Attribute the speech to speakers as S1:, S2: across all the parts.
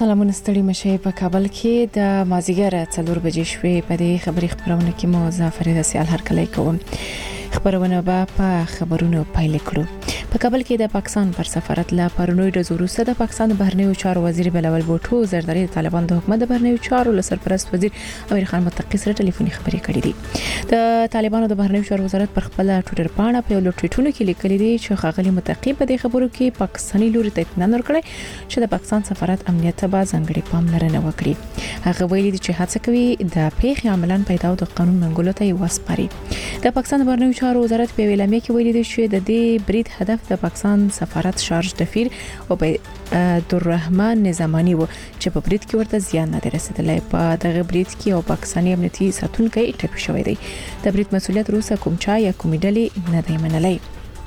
S1: سلامونه ستړي مشه په کابل کې د مازیګر 4 بجې شوې په دې خبري خبرونه کې مو ظفر رسیال هرکلی کوم خبرونه په خبرونو پایل کړو. په کابل کې د پاکستان پر سفارت لا پرونی د زوروسه د پاکستان بهرنیو چارو وزیر بلاول بوټو زرداری د طالبان د حکومت د بهرنیو چارو لسرپرست وزیر امیر خان متقی سره ټلیفوني خبرې کړې دي. د طالبانو د بهرنیو چارو وزارت پر خپل ټوئیټر باندې په یو ټویټونو کې لیکلي دي چې خاغلی متقی په دې خبرو کې پاکستاني لوري ته اطمینان ورکړي چې د پاکستان سفارت امنیت ته به ځانګړي پاملرنه وکړي. هغه ویلي دي چې هڅه کوي د پیښې عملاً پیدا او د قانون منګولو ته وسپاري. د پاکستان د بهرنیو چارو وزارت په ویلامه کې ویلي دي چې د دې برید هدف د پاکستان سفارت شارج دفیر او عبدالرحمن نظامانی و چې په برید کې ورته زیان نه رسیدلی. په دغه برید کې او پاکستاني امنیتي ساتونکي ټپي شوی دی. د برید مسؤلیت روسه کوم چا یا کومې ډلې نه دی منلی.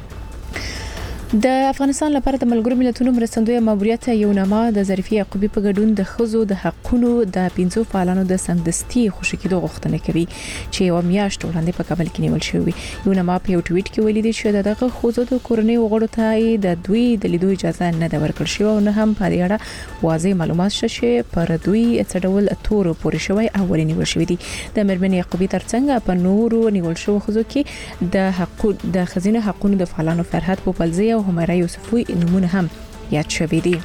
S1: د افغانستان لپاره د ملګرو ملتونو مرستندوی ماموریت یو نامه د ظریفي یعقوبی په ګډون د خزو د حقونو د 15 فعالانو د سمدستي خوشی کېدو غوښتنه کوي چې یو میاشت وړاندې په کابل کې نیول شوی. یو نامه په یو ټویټ کې ویلي دی چې دغه خزو د کورنۍ وګړو ته د دوی د لیدو اجازه نه ده ورکړل شوی او نه هم په دې اړه واضح معلومات شته پر دوی څه ډول تور پورې شوی او ولې نیول شوی دي. د مرمن یعقوبی ترڅنګ په نورو نیول شوی خزو کې د خزینه حقونو د فعالانو فرحت پوپلزی او همایرا یوسفوی نمونه هم یاد شوی دي.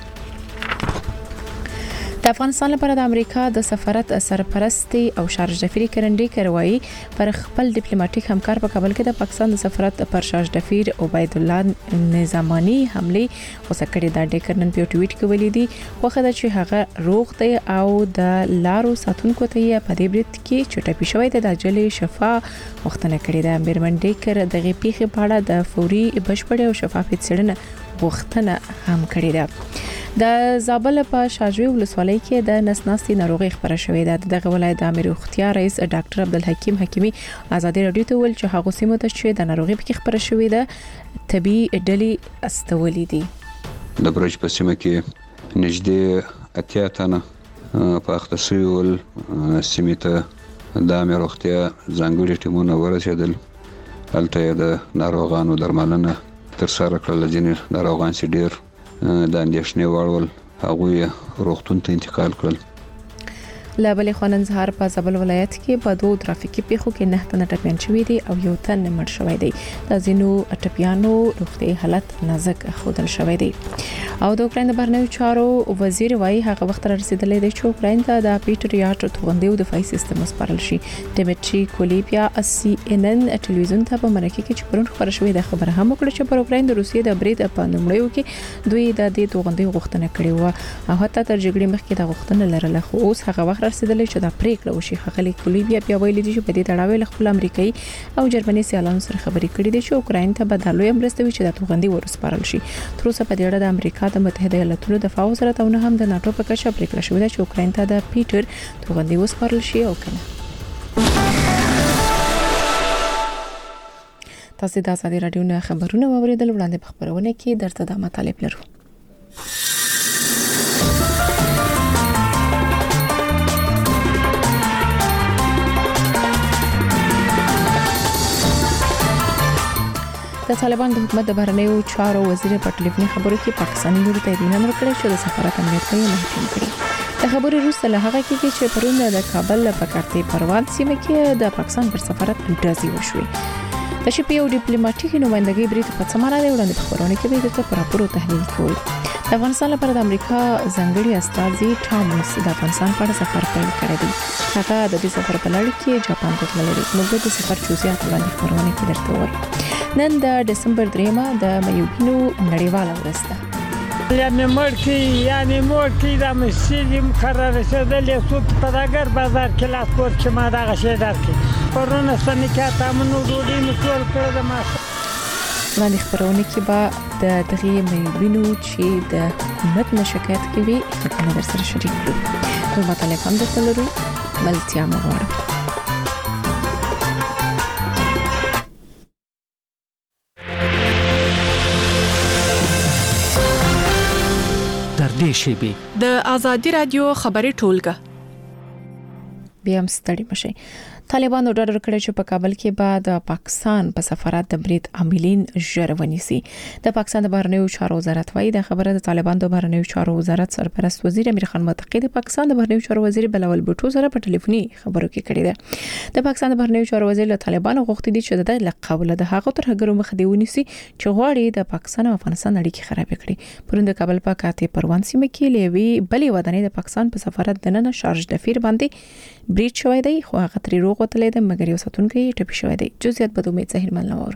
S1: د افغانستان لپاره د امریکا د سفارت سرپرست او شارج دفیر کرندي کروي پر خپل ډیپلوماټیک همکار په کابل کې د پاکستان د سفارت پر شارج دفیر عبید الله نظامانی حمله وسکړې. د ډیکرنن په ټویټ کې ویلي دي خوخه د چې هغه روغ دی او د لارو ساتونکو ته په دې برید کې چټپی شوی د اجل شفا وختنه کړې ده. بیرمن ډیکر دغه پیښه په اړه د فوري بشپړ او شفاف څېړنه وختنه هم کړې ده. د زابل په شاجوی ولسوالۍ کې د نسناستي ناروغي خبره شوې ده. دغه ولایت د امیر اختیار رئیس ډاکټر عبدالحکیم حکیمی ازادي رادیو ته ویل چې هغه سیمه ته چې د ناروغي په خبره شوې ده طبي ډلې استولې دي.
S2: د برج په سیمه کې نږدې 80 تنه په اختصاصي سیمه ته د امیر اختیار ځانګړي ټیمونه ورسېدل. هلته د ناروغانو درملنه تر سره کړل. ځینې ناروغان چې ډېر د اندېښنې وړ ول هغوی روغتون ته انتقال کړل.
S1: لا بلې خانن زهر په زابل ولایت کې په دوه ترافیکي پیښو کې 9 تنه ټپیان شوي دي او یو تن مړ شوی دی. د ځینو ټپیانو روغتي حالت نازک ښودل شوی دی. او د اوکراین د بهرنیو چارو وزیر وايي هغه وخت رسیدلی دی چې اوکراین ته د پیټریاټ توغندي او دفاعي سیستم وسپارل شي. ډیمټری کولیپیا CNN ټلویزیون ته په مرکه کې چې پرون خبر شوې ده خبره هم وکړه چې پر اوکراین د روسیې د برید په نومړیو کې دوی د دې توغندي غوښتنه کړې و او حتی تر جګړې مخکې د غوښتنه لرله. خو اوس هغه وخت رسیدلی چې دا پریکړه وشي. خغلی کولیبیا بیا ویلي دي چې په دې تړاو خپل امریکایي او جرمني سیالانو سره خبرې کړې دي چې اوکراین ته بدلوي امرستوي چې د توغندي ورسپارل شي. تر اوسه په دې اړه د امریکا د متحده ایالاتونو دفاع وزارت او نه هم د ناتو په کچه پریکړه شوې ده چې اوکراین ته د پیټر توغندي وسپارل شي او کنه. تاسو د ازادي رادیو نه خبرونه واوریدل. وړاندې په خبرونه کې درته د مطالب لرو. د طالبان د حکومت د بهرنیو چارو وزیر په ټلیفوني خبرو کې پاکستاني لوري ته اطمینان ورکړی چې د سفارت امنیت یې محکوم کړي. د خبرې وروسته له هغه کې چې پرون د کابل په کارتي پروان سیمه کې د پاکستان پر سفارت ډزې وشوې. د شپې یو ډیپلوماټیک نمائندګي برید په څمانه دی. وړاندې په خبرونه کې به د راپور تحلیل کوي. د افغانستان لپاره د امریکا ځانګړي استازي ټامس د افغانستان په اړه سفر پیل کړی دی. هغه د دې سفر په لړ کې جاپان ته تللی دی. موږ د سفر جزئیات وړاندې خبرونه کې درته وایو. نن د دسمبر 3 د میوبینو نړیواله ورځ ده.
S3: یعنی مړکی د مسجد مقرر شدل یو پداګر بازار کې لاس پور چې ما دا غشې درکې پرونه سنکات امنو ډوډۍ مسول کړه د ما
S1: باندې خبرونه کې با د دغه میوبینو چې د حکومت نه شکایت کوي خبرونه در سره شریک کړو. نو مطلب هم د تلرو ملتیا مغواړم. د ازادي رادیو خبري ټولګه بیا هم ستړي مشي. طالبانو ډاډ ورکړی چې په کابل کې به د پاکستان په سفارت د برید عاملین ژر ونیسي. د پاکستان د بهرنیو چارو وزارت وايي د خبره د طالبانو د بهرنیو چارو وزارت سرپرست وزیر امیر خان متقی د پاکستان د بهرنیو چارو وزیر بلاول بوټو سره په ټلیفوني خبرو کې کړې ده. د پاکستان د بهرنیو چارو وزیر له طالبانو غوښتي دي چې د قوله د هغو ترهګرو مخ دی ونیسي چې غواړي د پاکستان او افغانستان اړیکې خراب کړي. پرون د کابل په کاته پروان سیمه کې لوي بلې ودانۍ د پاکستان په سفارت د نن شارج دفیر باندې برید شوی دی خو هغه تری روغ وتلې ده مګر یو ساتونکي ټپي شوی دی. جزئیات به امید ظاهر ملنور.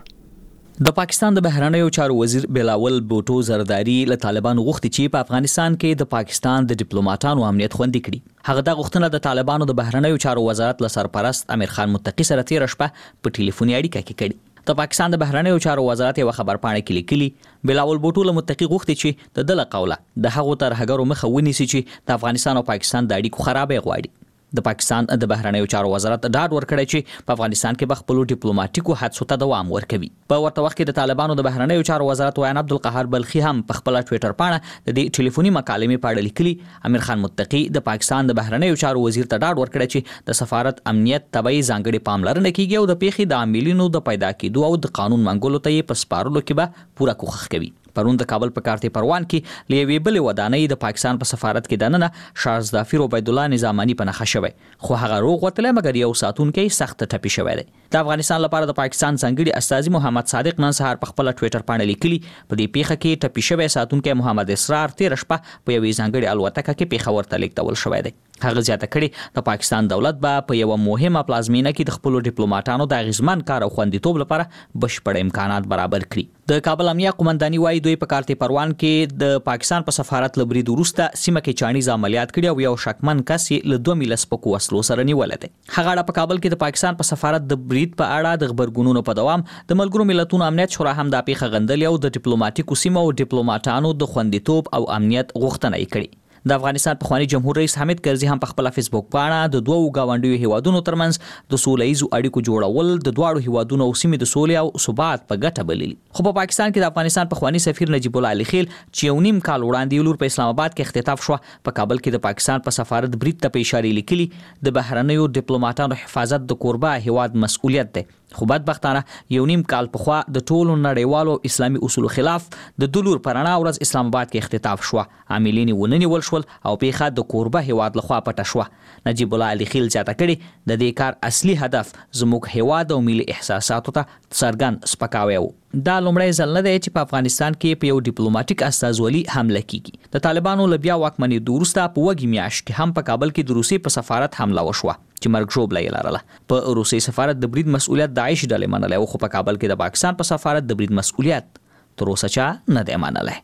S4: د پاکستان د بهرنیو چارو وزیر بلاول بوټو زرداری له طالبانو غوښتي چې په افغانستان کې د پاکستان د ډیپلوماټانو امنیت خوندي کړي. هغه د غوښتنه د طالبانو د بهرنیو چارو وزارت له سرپرست امیر خان متقی سره تیر شپه په ټلیفوني اړیکه کې کړي. د پاکستان د بهرنیو چارو وزارت یو خبر پاڼه کې لیکلي بلاول بوټو له متقی غوښتي چې د دله قوله د هغو ترهګرو مخه ونیسي چې د افغانستان او پاکستان د اړیکو خرابې غواړي. د پاکستان د بهرنیو چارو وزارت ډاډ ورکړی چې په افغانستان کې خپل ډیپلوماټیکو هڅو ته دوام ورکوي. په ورته وخت کې د طالبانو د بهرنیو چارو وزارت وایي عبدالقهار بلخي هم په خپل ټوئیټر پاڼه د دې ټلیفوني مکالمې په اړه لیکلي امیر خان متقی د پاکستان د بهرنیو چارو وزیر ته ډاډ ورکړی چې د سفارت امنیت تبعی ځانګړي پاملرنه کیږي او د پیښې د عاملینو د پیدا کېدو او د قانون منګولو ته یې په سپارلو کې به پوره کوښښ کوي. پرون د کابل په کارته پروان کې لوي بل ودانۍ د پاکستان په سفارت کې دننه شارز دافیر عبید الله نظامانی په نخښه شوی خو هغه روغ وتله مګر یو ساتونکي سخت ټپي شوی دی. د افغانستان لپاره د پاکستان ځانګړي استاذي محمد صادق نن سهار په خپل ټوئیټر باندې لیکلي په دې پیښه کې ټپي شوی ساتونکي محمد اسرار تیر شپه په یوې ځانګړي الوتکه کې پیښور ته لیږدول شوی دی. هغه زیاته کړي د پاکستان دولت به په یو مهمه پلازمینه کې د خپل ډیپلوماټانو د غزمان کار او خوندیتوب لپاره بشپړ امکانات برابر کړي. د کابل امنیه قومنداني وايي دوی په کارته پروان کې د پاکستان په سفارت لبرید وروسته سیمه کې چانیز عملیات کړي او یو شکمن کس له 2 میل سپکو وسلو سره نیول دي. هغه په کابل کې د پاکستان په سفارت د برید په اړه د خبرګونونو په دوام د ملګرو ملتونو امنیت شورا هم د پیښه غندل او د ډیپلوماټیکو سیمو او ډیپلوماټانو د خوندیتوب او امنیت غوښتنه کړي. د افغانستان پخوانی جمهور رئیس حامد کرزي هم په خپل فیسبوک پاڼه د دوو گاونډیو هیوادونو ترمنځ د سولهییزو اړیکو جوړول د دواړو هیوادونو او سیمې د سولې او ثبات په ګټه بللي. خو په پاکستان کې د افغانستان پخوانی سفیر نجیب الله علي خیل چې یو نیم کال وړاندې لور په اسلام آباد کې اختطاف شو په کابل کې د پاکستان په سفارت برید ته په اشاره لیکلي د بهرنیو ډیپلوماټانو حفاظت د کوربه هیواد مسؤلیت دی. خو بدبختانه یو نیم کال پخوا د ټولو نړیوالو اسلامي اصولو خلاف د دلور پرانا ورځ اسلام آباد کې اختطاف شو. عاملین وننیول شول او پیښه د کوربه هیواد لخوا پټه شو. نجیب الله علي خیل زیاته کړي د دې کار اصلي هدف زموږ هیواد او ملي احساساتو ته څرګند سپکاوی و. دا لومړی ځل نه دی چې په افغانستان کې په یو ډیپلوماټیک استازولي حمله کیږي. د طالبانو له بیا واکمنۍ وروسته په وګي میاشت کې هم په کابل کې د روسي په سفارت حمله وشوه چې مرګ ژوبله یې لرله. په روسي سفارت د برید مسؤلیت داعش ډلې منلی او خو په کابل کې د پاکستان په سفارت د برید مسؤلیت تر اوسه چا نه دی منلی.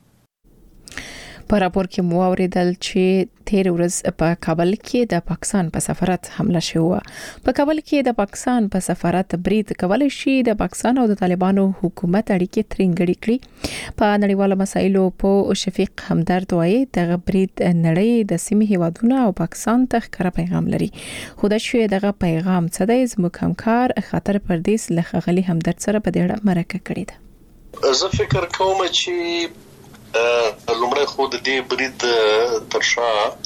S1: په راپور کې مو اوریدل چې تیر ورځ په کابل کې د پاکستان په سفارت حمله شوه. په کابل کې د پاکستان په سفارت برید کول شي د پاکستان او د طالبانو حکومت اړیکې ترنګړې کړې. په نړیوالو مسایلو په شفیق همدرد وایي د برید نړۍ د سیمې هیوادونو او پاکستان ته ښکاره پیغام لري. خو د شوی دغه پیغام څه دی زموږ همکار خاطر پردیس لخغلی همدرد سره په دې اړه مرکه کړې ده.
S5: زه فکر کوم چې لومړی خو د دې برید تر شا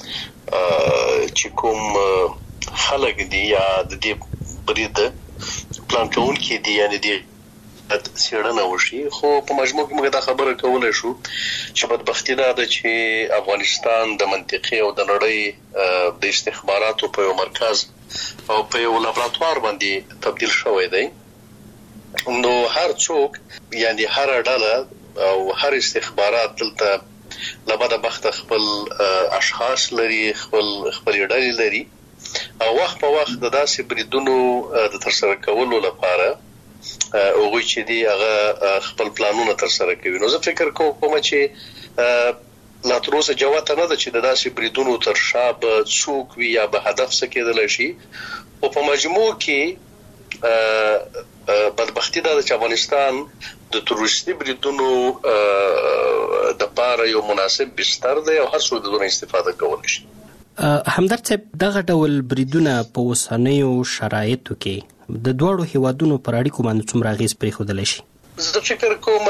S5: چې کوم خلک دي یا د دې برید پلان کوونکي دي یعنی دي څېړنه وشي. خو په مجموع کې موږ دا خبره کولای شو چې بدبختي دا ده چې افغانستان د منطقې او د نړۍ د استخباراتو په یو مرکز او په یو لابراتوار باندې تبدیل شوی دی. نو هر څوک یعنی هر ډله او هر استخبارات دلته لبدا بخت خپل اشخاص لري خپل ډلې لري او وخت په وخت د داسې بریدونو د ترسره کولو لپاره هغه چې دی هغه خپل پلانونه ترسره کوي. نو زه فکر کوم چې لا تر اوسه جواب نه ده چې د داسې بریدونو تر شا به څوک وي یا به هدف څه کېدل شي. او په مجموع کې بدبختی دا چې افغانستان د تروریستي بریدونو د پاره یو مناسب بستر دی او هر څوک د دونه استفاده کولی شي.
S6: همدرد صاحب دغه ډول بریدونه په اوسنیو شرایطو کې د دوړو هیوادونو پر اړیکو باندې څومره اغیز پرېښودلی شي؟
S5: زه فکر کوم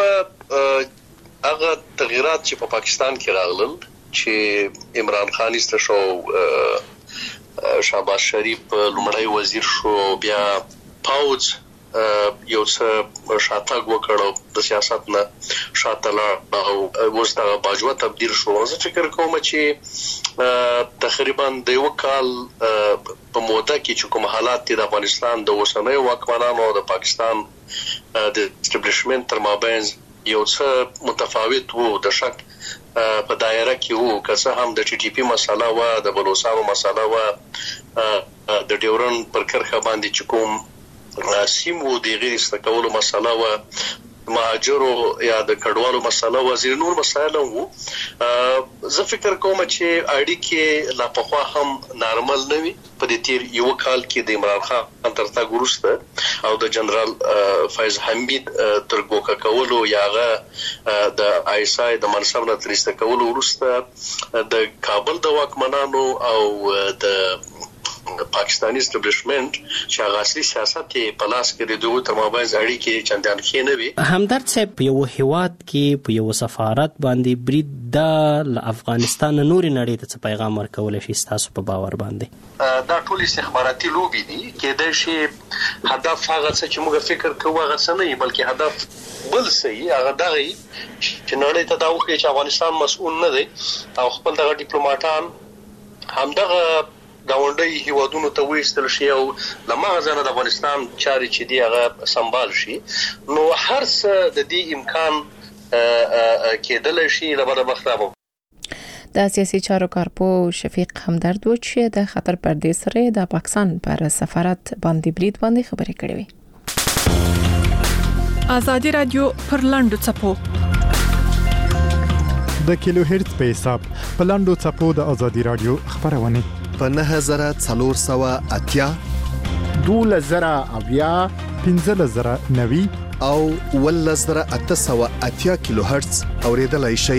S5: هغه تغیرات چې په پاکستان کې راغلل چې عمران خان ایسته شو شهباز شریف لومړی وزیر شو، بیا پاوز یو څه شاتګ وکړو د سیاست نه شاته لاړ او اوس دا باجوه تبدیل شو. زه فکر کوم چې تقریبا د یو کال په موده کې چې کوم حالات د افغانستان د اوسنۍ واکمنانو او د پاکستان د اسټابلیشمنت تر مابین یو څه متفاوت وو، د شک په دایره کې وو، که څه هم د ټي ټي پی مسله و، د بلوچستان مسله و، د ډیورن پر کرخه باندې چې کوم سیمو د غیر استقلال مسله و، مهاجرو یا د کډوالو مسله و، ځینې نور مسایل وو. زه فکر کوم چې اړیکې لا پخوا هم نارمل نه وي. په دې تیر یو کال کې د عمران خان تر تګ وروسته او د جنرال فیض حمید تر ګوکه کولو یاغه د آی اس آی د منصب نه تر ایسته کولو وروسته د کابل د واکمنانو او د پاکستانی اسټابلیشمنت چې هغه اصلي سیاست په لاس کې د دوه تر مابین اړیکې چندان ښه نه وي.
S6: همدرد صاحب په یو هیواد کې په یو سفارت باندې برید د افغانستان نوري نړۍ ته پیغام ورکول شي، تاسو په باور باندې
S5: دا ټول استخباراتي لوبي دي، کېدای شي هدف هغه څه چې موږ فکر کوو هغه څه نه وي، بلکې هدف بل څه هغه دغه چې نړۍ ته دا وکړي چې افغانستان مسؤل نه دی او خپل دغه ډیپلوماټان همدغه گاونډي هیوادونو ته وېستل شي او لمغه د افغانستان چاري چې دی هغه سمبال شي. نو هر څه د دې امکان کېدل شي لبره مخربو.
S1: د سیاسي چارو کارپو شفیق همدرد و چې د خطر پردې سره د پاکستان پر سفارت باندې برید باندې خبرې کړې وي.
S7: آزادي رادیو پر لاندو چپو
S8: د کیلو هرتز په حساب په لاندو چپو د آزادي رادیو خبرونه
S9: په 9480
S8: 2000 1590
S9: او 1880 کیلو هرتز اوریدلای شي.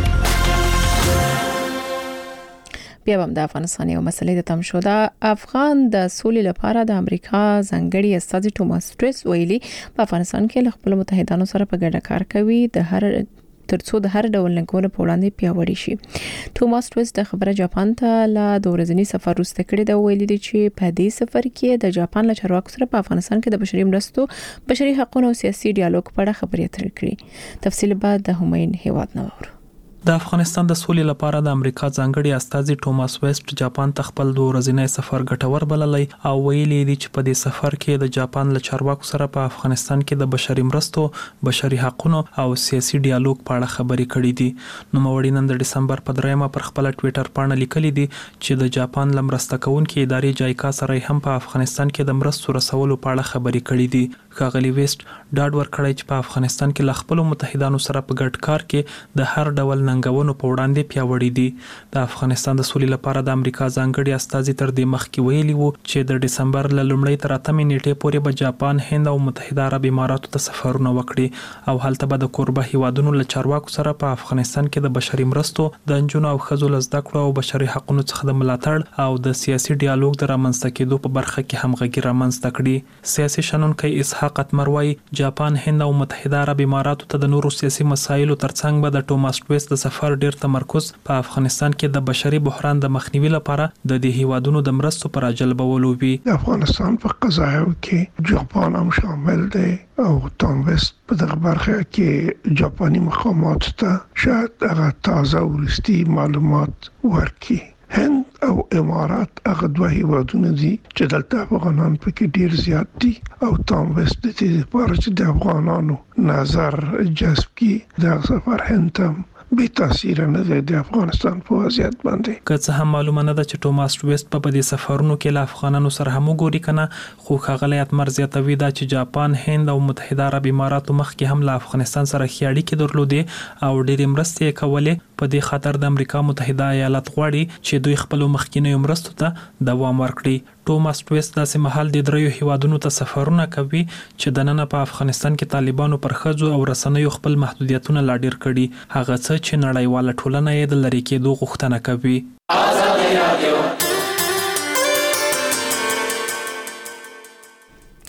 S1: بیا هم د افغانستان یو مسلې د تم شو. د افغان د سولې لپاره د امریکا ځانګړي استازي ټوماس ټریس ویلي په افغانستان کې له خپل متحدانو سره په ګډه کار کوي د هر ترڅو د هر ډول ننګونو په وړاندې پیاوړی شي. ټوماس ټریس د خبره جاپان ته له د ورځنی سفر وروسته کړی دا ویلي دی چې په دې سفر کې د جاپان له چارواکو سره په افغانستان کې د بشري مرستو، بشري حقوقو او سیاسي ډیالوګ په اړه خبرې اترې کړې. تفصیل بعد د همین هیواد نور.
S10: د افغانستان د سولې لپاره د امریکا ځانګړي استازي ټوماس ویسټ جاپان ته خپل د ورځنی سفر ګټور بللی او ویلي دی چې په دې سفر کې د جاپان له چارواکو سره په افغانستان کې د بشري مرستو، بشري حقوقو او سیاسي ډیالوګ په اړه خبرې کړې دي. نو موري نن د دسمبر په 3 پر خپل ټوئیټر باندې لیکلي دي چې د جاپان لمرسته کوونکې ادارې جایکا سره هم په افغانستان کې د مرستو رسولو په اړه خبرې کړې دي. ښاغلي ویسټ ډاډ ورکړی چې په افغانستان کې له خپل متحدانو سره په ګډ کار کې د هر ډول ننګونو په وړاندې پیاوړي دي. د افغانستان د سولې لپاره د امریکا ځانګړي استازي تر دې مخکې ویلي وو چې د دسمبر له لومړۍ تر 8 نیټې پورې به جاپان، هند او متحده عرب اماراتو ته سفرونه وکړي او هلته به د کوربه هیوادونو له چارواکو سره په افغانستان کې د بشري مرستو، د نجونو او ښځو له زده کړو او بشري حقوقو څخه د ملاتړ او د سیاسي ډیالوګ د رامنځته کېدو په برخه کې همغږي رامنځته کړي. سیاسي شنونکي اسحاق اتمر وايي جاپان، هند او متحده عرب اماراتو ته د نورو سیاسي مسایلو ترڅنګ به د ټوماس ټریس د سفر ډیر تمرکز په افغانستان کې د بشري بحران د مخنیوي لپاره د دې هیوادونو د مرستو پر جلبولو وي.
S11: افغانستان په قضایو کې جاپان هم شامل دی او ټام ویسټ په دغه برخه کې جاپاني مقامات ته شاید هغه تازه ورستي معلومات ورکړي. هند او امارات هغه دوه هیوادونه دي چې دلته افغانان پکې ډیر زیات دي او ټام ویسټ د دې لپاره چې د افغانانو نظر جذب کړي د سفر هند هم به تاثیر نه دی د افغانستان په وضعیت باندې.
S10: که څه هم معلومه نه ده چې ټوماس ویسټ په دې سفرونو کې له افغانانو سره هم وګوري کنه، خو ښاغلی اتمر زیاتوي دا چې جاپان، هند او متحده عرب اماراتو مخکې هم له افغانستان سره ښې اړیکې درلودې او ډېرې مرستې یې کولې. په دې خاطر د امریکا متحده ایالات غواړي چې دوی خپل مخکینیو مرستو ته دوام ورکړي. ټوماس ویسټ داسې مهال د دریو هیوادونو ته سفرونه کوي چې د نن په افغانستان کې طالبانو پر ښځو او رسنیو خپل محدودیتونه لا ډیر کړي، هغه څه چې نړیواله ټولنه یې د لری کېدو غوښتنه کوي. آزادي رادیو.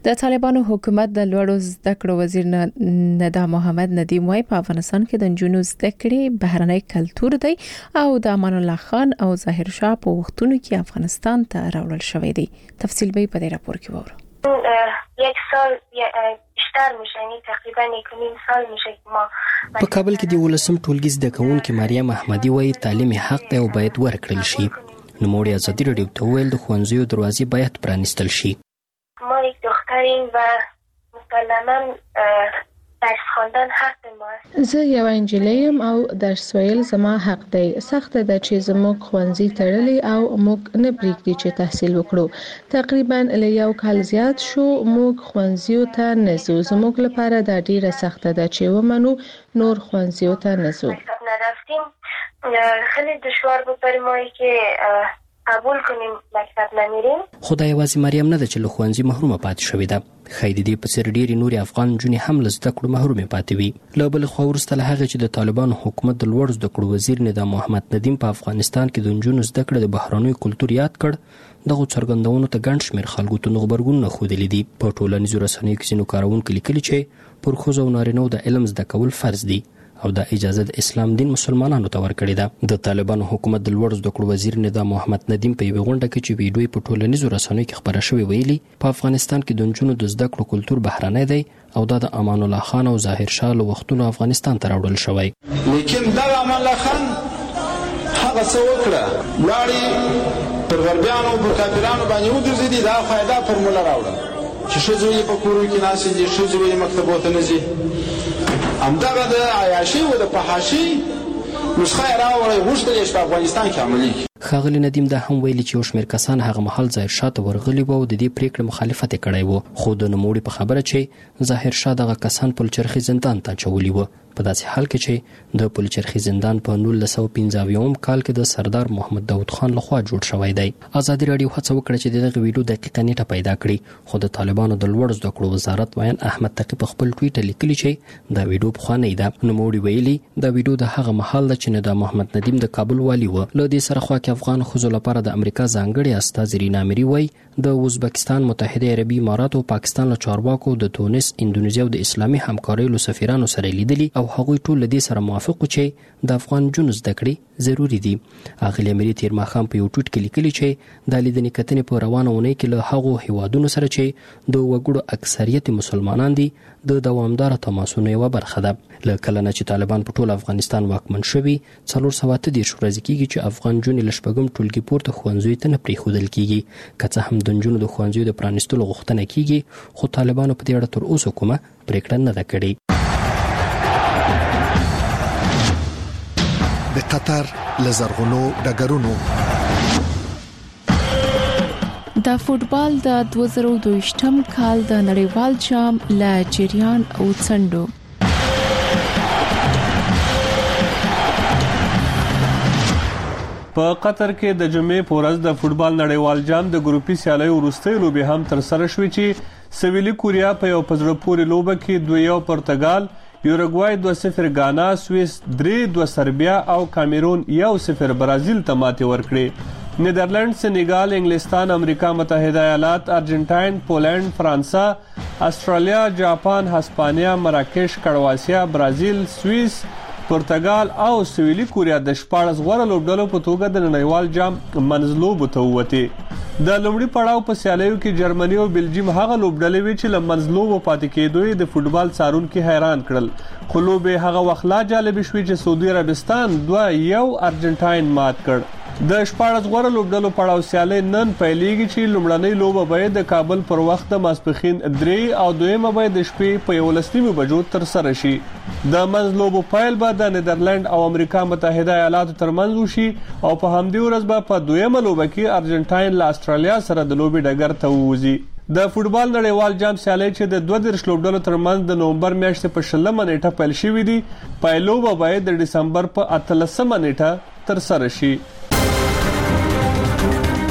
S1: د طالبانو حکومت د لوړو زده کړو وزیر ندا محمد ندیم وايي په افغانستان کې د جنونو زده کړې بهرنی کلتور دی او د امان الله خان او ظاهر شاه په وختونو کې افغانستان ته راوړل شوی دی. تفصیل به په دې راپور کې وورو.
S12: یک سال بیشتر میشه، یعنی تقریبا 1.5 سال میشه که ما
S6: په کابل کې د 18م ټولګي زده کوونکې مریم احمدی وايي تعلیم حق دی او باید ورکړل شي. نوموړی ازادي راډیو ته ویل د ښوونځیو دروازې باید پرانیستل شي.
S12: ما یک دختریم و مسلماً درس خواندن حق ماست.
S13: زه یو انجلیم او درس ویل زما حق دی. سخت ده چې زموږ ښوونځي تړلي او موږ نه پریږدي چې تحصیل وکړو. تقریبا له یو کال زیات شو موږ ښوونځیو ته نه ځو. زموږ لپاره دا ډیره سخت ده چې ومنو نور ښوونځیو ته نه ځو.
S12: نرفتیم خیلی دشوار بود برای ما که قبول کنیم مکتب نمیریم.
S6: خدای یوازې مریم نه ده چې له ښوونځي محرومه پاتې شوې ده. ښایي د دې په څېر ډېرې نورې افغان نجونې هم له زده کړو محرومې پاتې وي. له بلې خوا وروسته له هغې چې د طالبانو حکومت د لوړو زده کړو وزیر ندا محمد ندیم په افغانستان کې د نجونو زده کړې د بهرنیو کلتور یاد کړ، دغو څرګندونو ته ګڼ شمېر خلکو ته غبرګونونه ښودلي دي. په ټولنیزو رسنیو کې ځینو کاروونکو لیکلي چې پر ښځو او نارینهو د علم زده کول فرض دي او دا اجازه د اسلام دین مسلمانانو ته ورکړې ده. د طالبانو حکومت د لوړو زده کړو وزیر ندا محمد ندیم په یوه غونډه کې چې ویډیو په ټولنیزو رسنیو کې خپره شوې ویلي په افغانستان کې د نجونو د زده کړو کلتور بهرنی دی او دا د امان الله خان او ظاهر شاه له وختونو افغانستان ته راوړل شوی.
S14: لیکن دا امان الله خان هغه څه وکړه ولاړې پر غربیانو پر کافرانو باندې وګرځېدي، دا فایده فرموله راوړل چې ښځو یې په کورو کې ناستې دي، ښځو یې مکتبو ته نه ځي. همدغه د عیاشي او د فحاشي نسخه یې راوړی، غوښتل یې چې په افغانستان کې عملي کړي.
S6: ښاغلي ندیم دا هم ویلي چې یو شمېر کسان هغه مهال ظاهر شاه ته ورغلي وو او د دې پرېکړې مخالفت یې کړی و، خو د نوموړي په خبره چې ظاهر شاه دغه کسان پلچرخي زندان ته اچولي وو. په داسې حال کې چې د پلچرخي زندان په 1955 کال کې د سردار محمد داود خان لخوا جوړ شوی دی. ازادي راډیو هڅه وکړه چې دغه ویډیو دقیقه نیټه پیدا کړي، خو د طالبانو د لوړو زده کړو وزارت وایي احمد تقی په خپل ټویټر لیکلي چې دا ویډیو پخوانی ده. نوموړي ویلي دا ویډیو د هغه مهال ده چې ندا محمد ندیم د کابل والي و. له دې سره خوا کې افغان ښځو لپاره د امریکا ځانګړي استازي رینا امري وایي د ازبکستان، متحده عربي امارات او پاکستان له چارواکو د تونس، اندونیزیا او د اسلامي همکارۍ له سفیرانو سره لیدلي او هغوی ټول له سره موافق چې د افغان جنونو زده کړې ضروري دي. اغلې امري تیر ماښام په یو ټویټ کې لیکلي چې د لیدنې کتنې په روانه اونۍ کې له هغو هیوادونو سره چې د وګړو اکثریت مسلمانان دي د دوامداره تماسونو یوه برخه ده. له کله نه چې طالبان په ټول افغانستان واکمن شوي 430 ورځې کېږي چې افغان نجونې له شپږم ټولګي پورته ښوونځیو ته نه پرېښودل کېږي. که څه هم د نجونو د ښوونځیو د پرانیستلو غوښتنه کېږي، خو طالبانو په دې اړه تر اوسه کومه پرېکړه نه ده کړې.
S9: د قطر لزرغونو ډګرونو
S1: د فوټبال د 2022م کال د نړیوال جام له جریان او څنډو
S15: په قطر کې د جمعې په ورځ د فوټبال نړیوال جام د ګروپي سیالیو وروستۍ لوبې هم ترسره شوې چې سویلي کوریا په یو په زړه پورې لوبه کې 2-1 پرتګال، یوروګوای 2-0 غانا، سویس 3-2 سربیا او کامیرون 1-0 برازیل ته ماتې ورکړې. نیدرلند، سنیګال، انګلستان، امریکا متحده ایالات، ارجنټاین، پولند، فرانسه، استرالیا، جاپان، هسپانیا، مراکش، کرواسیا، برازیل، سویس، پرتګال او سویلي کوریا د 14 غوره لوبډلو په توګه د نړیوال جام منځلوبو ته ووتې. د لومړي پړاو په سیالیو کې جرمني او بلجیم هغه لوبډلې وې چې له منځلوبو پاتې کېدو یې د فوټبال څارونکي حیران کړل، خو لوبې هغه وخت لا جالبې شوې چې سعودي عربستان 2-1 ارجنټاین مات کړ. د 14 غوره لوبډلو پړاو سیالي نن پیلېږي چې لومړنۍ لوبه به د کابل پر وخت د ماسپښین 3 او دویمه به د شپې په 11 بجو ترسره شي. د منځلوبو پیل به د نیدرلند او امریکا متحده ایالاتو ترمنځ وشي او په همدې ورځ به په دویمه لوبه کې ارجنټاین له استرالیا سره د لوبې ډګر ته ووځي. د فوټبال نړیوال جام سیالي چې د 32 لوبډلو ترمنځ د نومبر میاشتې په 16 نیټه پیل شوې دي، پیلوبه به د دسمبر په 18 نیټه ترسره شي.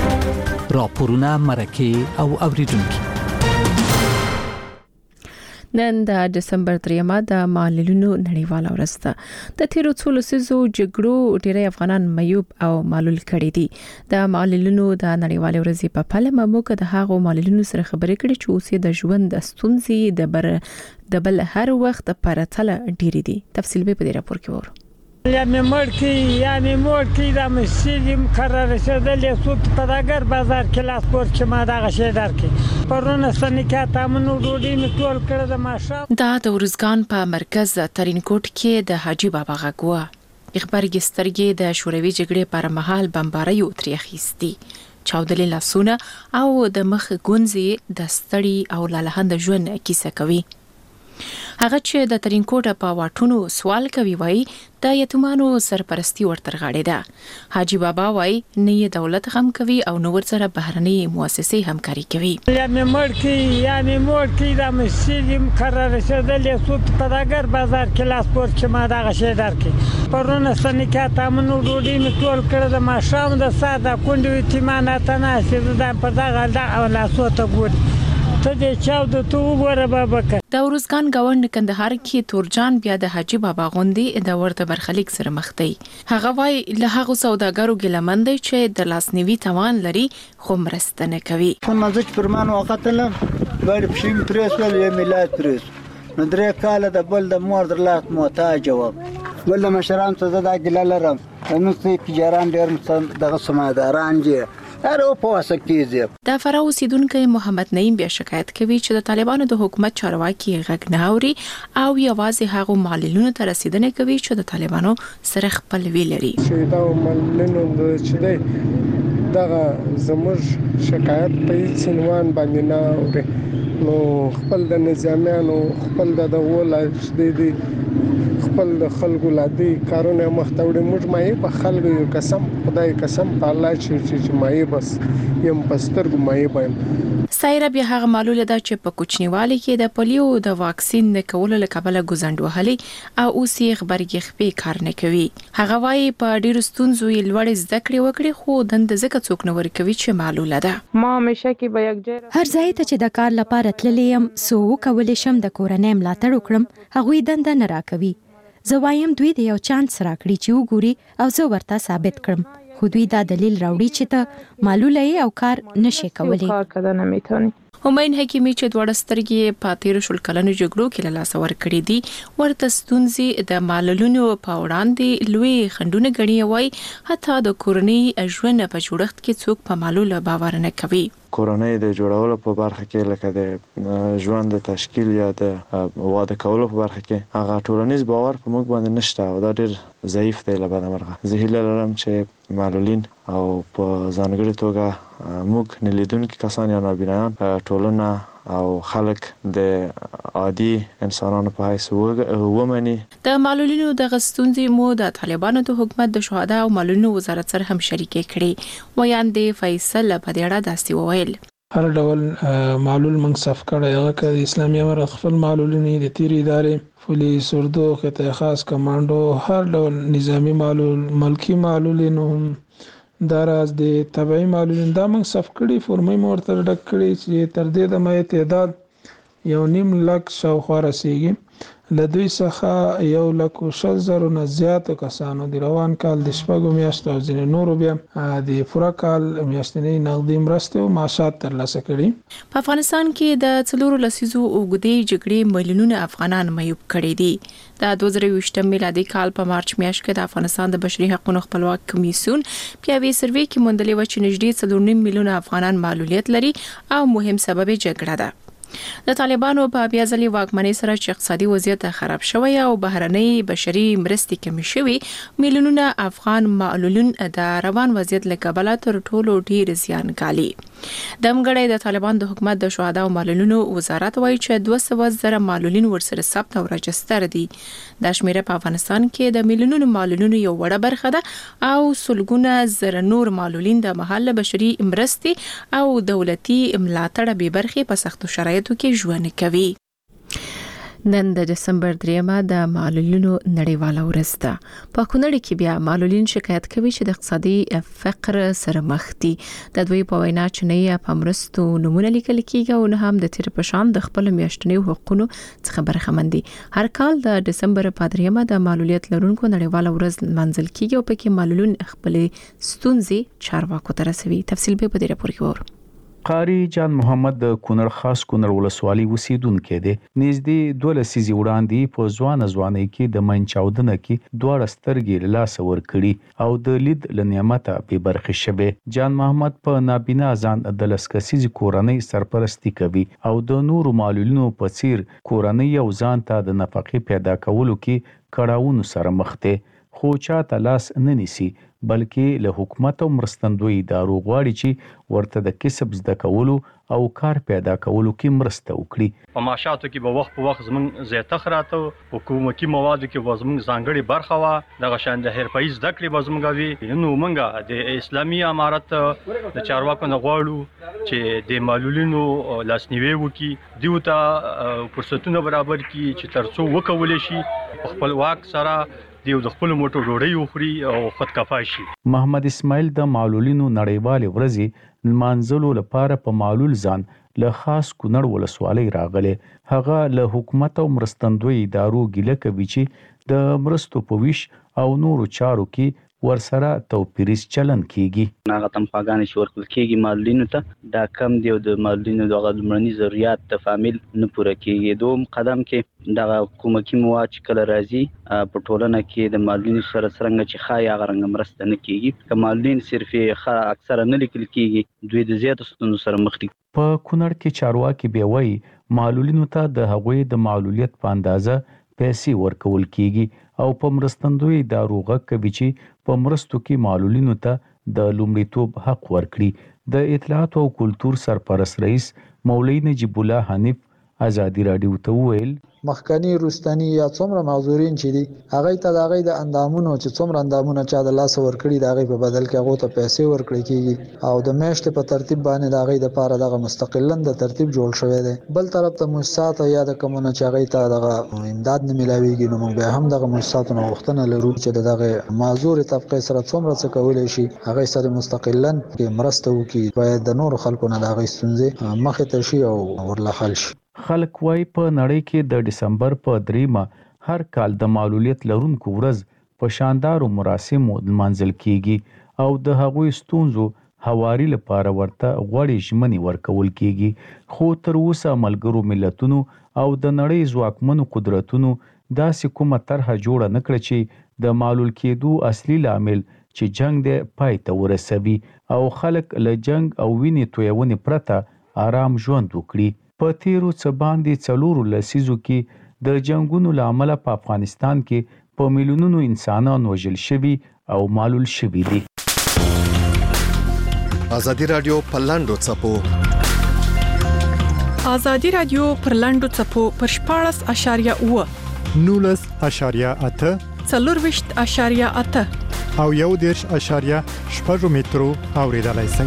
S16: راپورونه، مرکې او اوریدونکو.
S1: نن د دسمبر 3 د معلولینو نړیواله ورځ ده. د تیرو څو لسیزو جګړو ډیری افغانان معیوب او معلول کړي دي. د معلولینو د نړیواله ورځ په پاله موږ د هغو معلولینو سره خبرې کړې چې اوس د ژوند د ستونزې د بل هر وخت پرتله ډیری دي. تفصیل به په دې راپور کې ورو.
S3: یعنی ملکی دا مسیلی مقرر شده لیسود پداگر بازار کلاس پور که ما دا غشه در که پرون استانی که تامنو روڑی مطول کرده ما شاب
S1: دا د ورزگان په مرکز ترینکوټ کې د حاجی بابا غگوه اخبارګي سترګې د شوروي جګړې پر مهال بمباریو ترې اخیستي. چاودلې لاسونه او د مخ ګونځې د ستړي او لالهند ژوند کیسه کوي. هغه چې د ترینکوټ په واټونو سوال کوي وای د یتیمانو سرپرستی ورته غاړي ده. حاجی بابا وای نه دولت هم کوي او نو ورسره بهرني مؤسسې همکاري کوي.
S3: یعنی ملکی دا مسیلی مقرر شده لیسود پداگر بازار کلاس پور که ما دا غشه در که پرون استانی که تامنو روڑی مطول کرده ما شام دا ساده کندو یتیمانات ناسی دا پر دا غالده او لاسو تا گود ته د چاو د تو وره بابا کا
S1: د ورزګان گاوند کندهار کې تورجان بیا د حاجی بابا غوندي د ورته برخلیک سره مخ دی. هغه وای له هغه سوداګرو ګلمند چې د لاسنیوي توان لري خو مرسته نه کوي.
S16: مزج پرمان وختل باید پښیم پریس ول یې ملت پریس نو درې کاله د بل د مور درلات محتاج جواب ول مشران ته دا ګل لرم نو چې تجاران ډېر دغه سماداران دي د
S1: فراه اوسیدونکو محمد نعیم بیا شکایت کوي چې د طالبانو د حکومت چارواکي غږ نه اوري او یوازې هغه معلولینو ته رسیدنه کوي چې د طالبانو سره خپل وی لري.
S11: دا معلولینو چې دی دغه زموږ شکایت په څنوان باندې نه اوري نو خپل د نظامیانو خپل د ولایت دی خپل خلکو لادي کارونه مختوړي موږ مې په خلکو یو قسم خدای قسم تعالی چې مې بس یم پستر ګمې بایم.
S1: سایره بیا هغه معلوله ده چې په کوچنیوالي کې د پولیو د واکسین نه کولو لپاره ګزند وهلي او اوس یې خبرګي خپې کار نه کوي. هغه وايي په ډیرو ستونزو یې لوړ زده کړې وکړي خو دند زکه څوک نه ورکوي چې معلوله ده.
S17: ما همیشه کې به یکجا هر ځای ته چې د کار لپاره تللی يم سو کول شم د کورنۍ ملاتړ وکړم هغه دند نه راکوي. زوایم دوی د یو چانس راکړي چې وګوري او زه ورته ثابت کړم خو دوی دا دلیل راوړي چې ته معلوله او کار نشي کولای.
S1: همین حکیمی چې دوړ سترګې په 13 کلنو جګړو کې له لاس ور کړې دي ورته ستونزې د معلولینو په وړاندې لوی خندونه غړي وای حتی د کورنۍ ژوند په جوړښت کې څوک په معلوله باور نه کوي.
S18: کورنۍ د جوړولو په برخه کې لکه د ژوند د تشکیل یا د واده کولو په برخه کې هغه ټولنیز باور په موږ باندې نشته او دا ډېر ضعیف دی لبنه مرغه. زه هیله لرم چې معلولین او په ځانګړي توګه موږ نلیدونکو کسان یا نابینایان ټولنه او خلک د عادي انسانانو په حیث ومني.
S1: د معلولینو د غستونځي مو د طالبانو د حکومت د شهدا او معلولینو وزارت سره هم شریکې کړي. ویاندې فیصل په دې اړه داسې وویل
S19: هر ډول معلول منځ صف کړی هغه د اسلامي امارت خپل معلولینو د تیر ادارې پولیس اردو خطه خاص کمانډو هر ډول نظامی معلول ملکی معلولینو دراز د تبعی معلولین دا موږ صف کړي فورمې مورتر ډک کړي چې تر دې د مې تعداد 1.5 لک شاوخوا رسیدي. له دوی څخه 1,60,000 نه زیات کسانو د روان کال د شپږو میاشتو او ځینې نورو بیا د پوره کال میاشتنۍ نغدي مرستې او معاشات ترلاسه کړي.
S1: په افغانستان کې د څلورو لسیزو اوږدې جګړې میلیونونه افغانان معیوب کړي دي. د 2020 میلادي کال په مارچ میاشت کې د افغانستان د بشري حقوقو خپلواک کمیسیون پیاوی سروې کې موندلې و چې نږدې 4.5 میلیونه افغانان معلولیت لري او مهم سبب جګړه ده. د طالبانو په بیا ځلې واکمنۍ سره چې اقتصادي وضعیت خراب شوی او بهرنۍ بشري مرستې کمې شوې میلیونونه افغان معلولین د روان وضعیت له کبله تر ټولو ډیر زیان ګالي. دمګړی د طالبان د حکومت د شهدا او معلولینو وزارت وایي چې 200,000 معلولین ورسره ثبت او راجستر دي. د شمیره په افغانستان کې د میلیونونو معلولینو یو وړه برخه ده او سلګونه زره نور معلولین د محل بشري مرستې او دولتي ملاتړ به برخه په سختو شرایطو کې ژوند کوي. نن د دسمبر 3 د معلولینو نړیواله ورځ ده. په کونړ کې بیا معلولین شکایت کوي چې د اقتصادي فقر سره مخ دي. د دوی په وینا چې نه په مرستو نمونه لیکل کیږي او نه هم د تیر په شان د خپل میاشتنی حقوقو څخه برخمن دي. هر کال د دسمبر په 3 د معلولیت لرونکو نړیواله ورځ منځل کیږي او پکې معلولین خپل ستونزې چارواکو ته رسوي. تفصیل به په دې راپور کې وورو.
S20: قاری جان محمد د کونړ خاص کونړ ولسوالۍ اوسیدونکو دی. نږدې 12 لسیزې وړاندې په ځوانۍ کې د منچاودنه کې دوه سترګې لاس ور کړی او د لید لنعمت په برخه شبه. جان محمد په نابینا ځان د لسکسیزي کورنۍ سرپرستی کوي او د نورو معلولینو په څیر کورنۍ او ځان ته د نفقې پیدا کولو کې کړهونو سره مخ دي. خو چاته لاس نه نیسي بلکې له حکومت او مرستندوی ادارو غواړي چې ورته د کسب زده کولو او کار پیدا کولو کې مرسته وکړي.
S21: په معاشاتو کې به وخت په وخت زموږ زیاته خراته حکومتي موادو کې به زموږ ځانګړي برخه وا دغه شان د حرفه‌ای زده کړې به زموږ وي. نو موږ د اسلامي امارت د چارواکو نه غواړو چې د معلولینو لاسنیوي وکړي، دیو ته فرصتونه برابر کړي چې ترڅو وکولای شي خپل واک سره دیو د خپل موټو ډوډۍ وخوري او خودکفا شي.
S20: محمد اسماعیل د معلولینو نړیوالې ورځې لمانځلو لپاره په معلول ځان له خاص کونړ ولسوالۍ راغلی. هغه له حکومت او مرستندوی ادارو ګیله کوي چې د مرستو په ویش او نورو چارو کې ورسره توپیریز چلن کیږي.
S22: هغه تنخواګانې چې ورکول کیږي معلولینو ته دا کم دی او د معلولینو دغه لومړني ضرورت د فامیل نه پوره کیږي. دوم قدم کې دغه حکومتي مواد چې کله راځي په ټولنه کې د معلولینو سره څنګه چې خای هغه رنګ مرسته نه کیږي. که معلولین صرف اکثره نه لیکل کیږي دوی د زیاتو ستونزو سره مخ دي.
S20: په کونړ کې چارواکي بیا وایي معلولینو ته د هغوی د معلولیت په اندازه پیسې ورکول کیږي او په مرستندوی ادارو غږ کوي چې په مرستو کې معلولینو ته د لومړیتوب حق ورکړي. د اطلاعات او کلتور سرپرست رئیس مولوی نجیب الله حنیف ازادي رادیو ته وویل
S23: مخکنی روستنی یا څومره معذورین چې دي هغه ته د هغه د اندامونو چې څومره اندامونه چا د لاس ورکړي د هغه په بدل کې هغه ته پیسې ورکړي کیږي او د میاشتې په ترتیب باندې د هغه د لپاره دغه مستقلاً د ترتیب جوړ شوی دی. بل طرف ته مؤسسات یا د کومونه چې هغه ته دغه امداد نه ملاويږي نو موږ به هم دغه مؤسساتو نه غوښتنه لرو چې دغه معذور طبقه سره څومره څه کولای شي هغه سره مستقلاً کې مرسته وکړي. باید د نور خلکو نه دغه ستونزې مخه ته شي او ورله حل شي.
S20: خلک وايي په نړۍ کې د دسمبر په 3 هر کال د معلولیت لرونکو ورځ په شاندارو مراسمو لمانځل کیږي او د هغوی ستونزو هواري لپاره ورته غوړې ژمنې ورکول کیږي. خو تر اوسه ملګرو ملتونو او د نړۍ ځواکمنو قدرتونو داسې کومه طرحه جوړه نه کړه چې د معلول کېدو اصلي لامل چې جنگ دی پای ته ورسوي او خلک له جنگ او وینې تویونې پرته آرام ژوند وکړي. په تیرو څه باندې 4 لسیزو کې د جنگونو لامل په افغانستان کې په میلیونونو انسانان وژل شوي او معلول شوي دي.
S9: ازادي رادیو پر لاندو چپو
S7: ازادي رادیو پر لاندو چپو پر 14.8
S8: 19.8
S7: 24.8
S8: او 1.8 مترو اوریدلای شئ.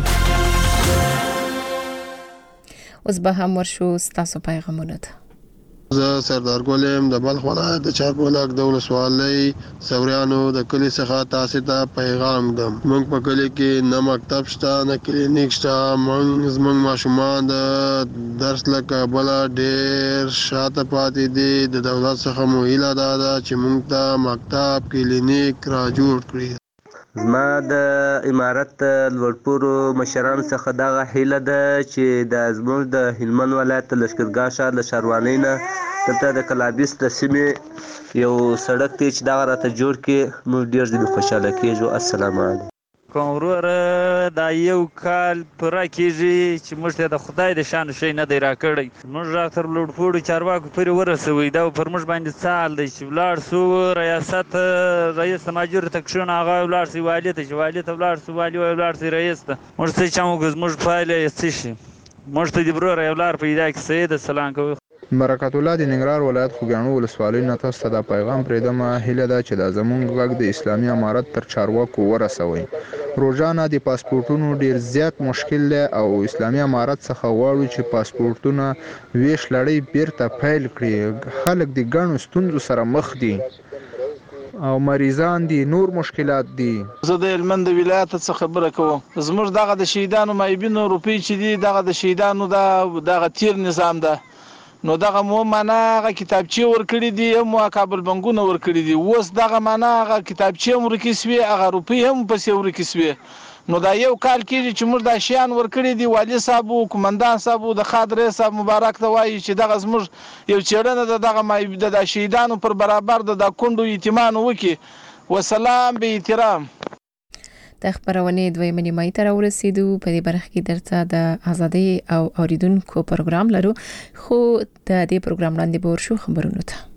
S1: اوس به هم ورشو ستاسو پیغامونه ته.
S24: زه سردار ګولم د بلخ ولایت د چاربولک د ولسوالۍ سوریانو د کلی څخه تاسو ته پیغام دم. موږ په کلی کې نه مکتب شته نه کلینیک شته. موږ ماشومان د درس لکه بل ډېر شاته پاتې دي. د دولت څخه مو هیله ده چې موږ ته مکتب کلینیک را جوړ کړي.
S25: زما د امارت لوړپورو مشرانو څخه دغه هیله ده چې د زموږ د هلمند ولایت لښکرګاه ښار له ښاروالۍ نه دلته د کلابیس د سیمې یو سړک دی چې دغه راته جوړ کړي موږ ډېر ځینې خوشحاله کېږو. السلام علیکم.
S26: کوم وروره دا یو کال پوره کېږي چې موږ ته د خدای د شان شی نه دی راکړی. موږ ډاکټر لوړپوړو چارواکو پورې ورسوئ دا پر موږ باندې څه حال دی چې ولاړ سو ریاست رئیس ماجور ته کښېنه هغه ولاړ سي والي ته چې والي ته ولاړ سو والي ولاړ سي رئیس ته. موږ څه چم وکړو زموږ پایله یې څه شي. موږ ته د وروره یو لار پیدا کړي. سید السلام کوي.
S27: برکت الله د ننګرهار ولایت خوږیاڼو ولسوالۍ نه تاسو ته دا پیغام پرېږدم. هیله ده چې دا زموږ غږ د اسلامي امارت تر چارواکو ورسوئ روزانه د پاسپورتونو ډیر زیات مشکل دی او اسلامي امارت څخه غواړو چې پاسپورتونه ویش لړۍ بیرته پیل کړي. خلک د ګڼو ستونزو سره مخ دي او مریضان دي، نور مشکلات دي.
S2: زه د هلمند ولایت څخه خبره کوم. زموږ دغه د شهیدانو مایبینو روپۍ چې دي دغه د شهیدانو دغه تیر نظام ده، نو دغه مو معنا هغه کتابچې ورکړي دي، مو کابل بنګونه ورکړي دي. اوس دغه معنا هغه کتابچې هم ورکې سوې، هغه روپۍ هم پسې ورکې سوې. نو دا یو کال کېږي چې موږ دا شیان ورکړي دي. والي صاحب او قومندان صاحب او د خادرې صاحب مبارک ته وایي چې دغه زموږ یو چېړنه ده دغه د شهیدانو پر برابر د کونډو یتیمانو وکړي. وسلام به احترام.
S1: د خبرونې دویمه نیمایي ته راورسېدو. په دې برخه کې درته د ازادۍ او اوریدونکو پروګرام لرو، خو د دې پروګرام لاندې به ورشو خبرونو ته.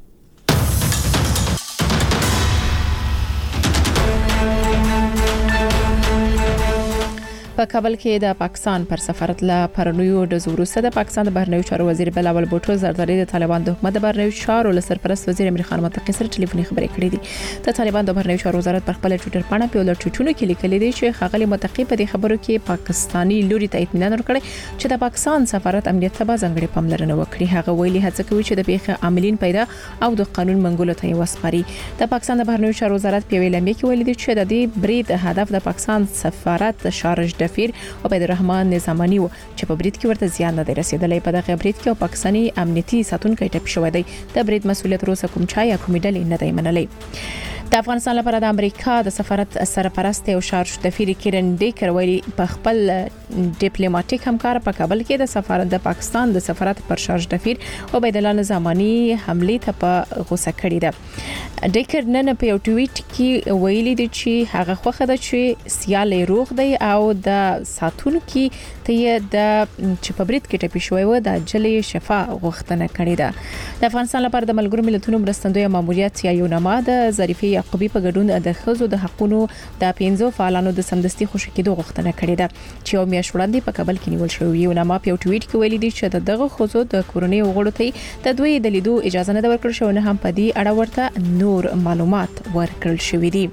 S1: په کابل کې د پاکستان پر سفارت له پرنویو د وروسته د پاکستان د بهرنیو چارو وزیر بلاول بوټو زرداری د طالبان د حکومت د بهرنیو چارو له سرپرست وزیر امیر خان متقی سره ټلیفوني خبرې کړې دي. د طالبان د بهرنیو چارو وزارت پر خپل ټوئیټر باندې په ولر ټویټونو کې لیکلي دي چې خغلی متقی په دې خبرو کې پاکستاني لوري ته اطمینان ورکړي چې د پاکستان سفارت امنیت ته به ځانګړي پاملرنه وکړي. هغه ویلي هڅه کوي چې د پیښې عاملین پیدا او د قانون منګولو ته وسپاري. د پاکستان د بهرنیو چارو وزارت په ویلامه کې ویلي دي چې د دې برید هدف د پاکستان سفارت شارج دفیر او رحمان نظامانی و چې په برید کې ورته زیان نه رسیدلی. په دغه برید کې پاکستاني امنیتي ساتونکو ټاپي شوی دی. د برید مسولیت روسه کوم چا یا کومې ډلې نه دی منلی. د افغانستان لپاره د امریکا د سفارت سرپرست او شارج دفیر کیرن ډیکر ویلي په خپل ډیپلوماټیک همکار په کابل کې د سفارت د پاکستان د سفارت پر شارج دفیر عبید الله نظامانی حمله ته په غوسه کړی ده. ډیکر نن په یو ټویټ کې ویلي دی چې هغه خوخه ده چې سیال روغ دی او د ساتونکو ته د چپبریت کې ټپي شوی و د جلې شفا غوښتنه کړې ده. د افغانستان لپاره د ملګرو ملتونو مرستندوی ماموریت یا یونما د ظریفه یعقوبی په ګډون د خزو د حقونو د 15 فعالانو د سمدستي خوشی کېدو غوښتنه کړې ده چې یو میاشت وړاندې په کابل کې نیول شوی. یونما په یو ټویټ کې ویلي دی چې دغه خزو د کورونی وګړو ته د دوی د لیدو اجازه نه ورکړل شو، نه هم په دې اړه ورته نور معلومات ورکړل شوی دي.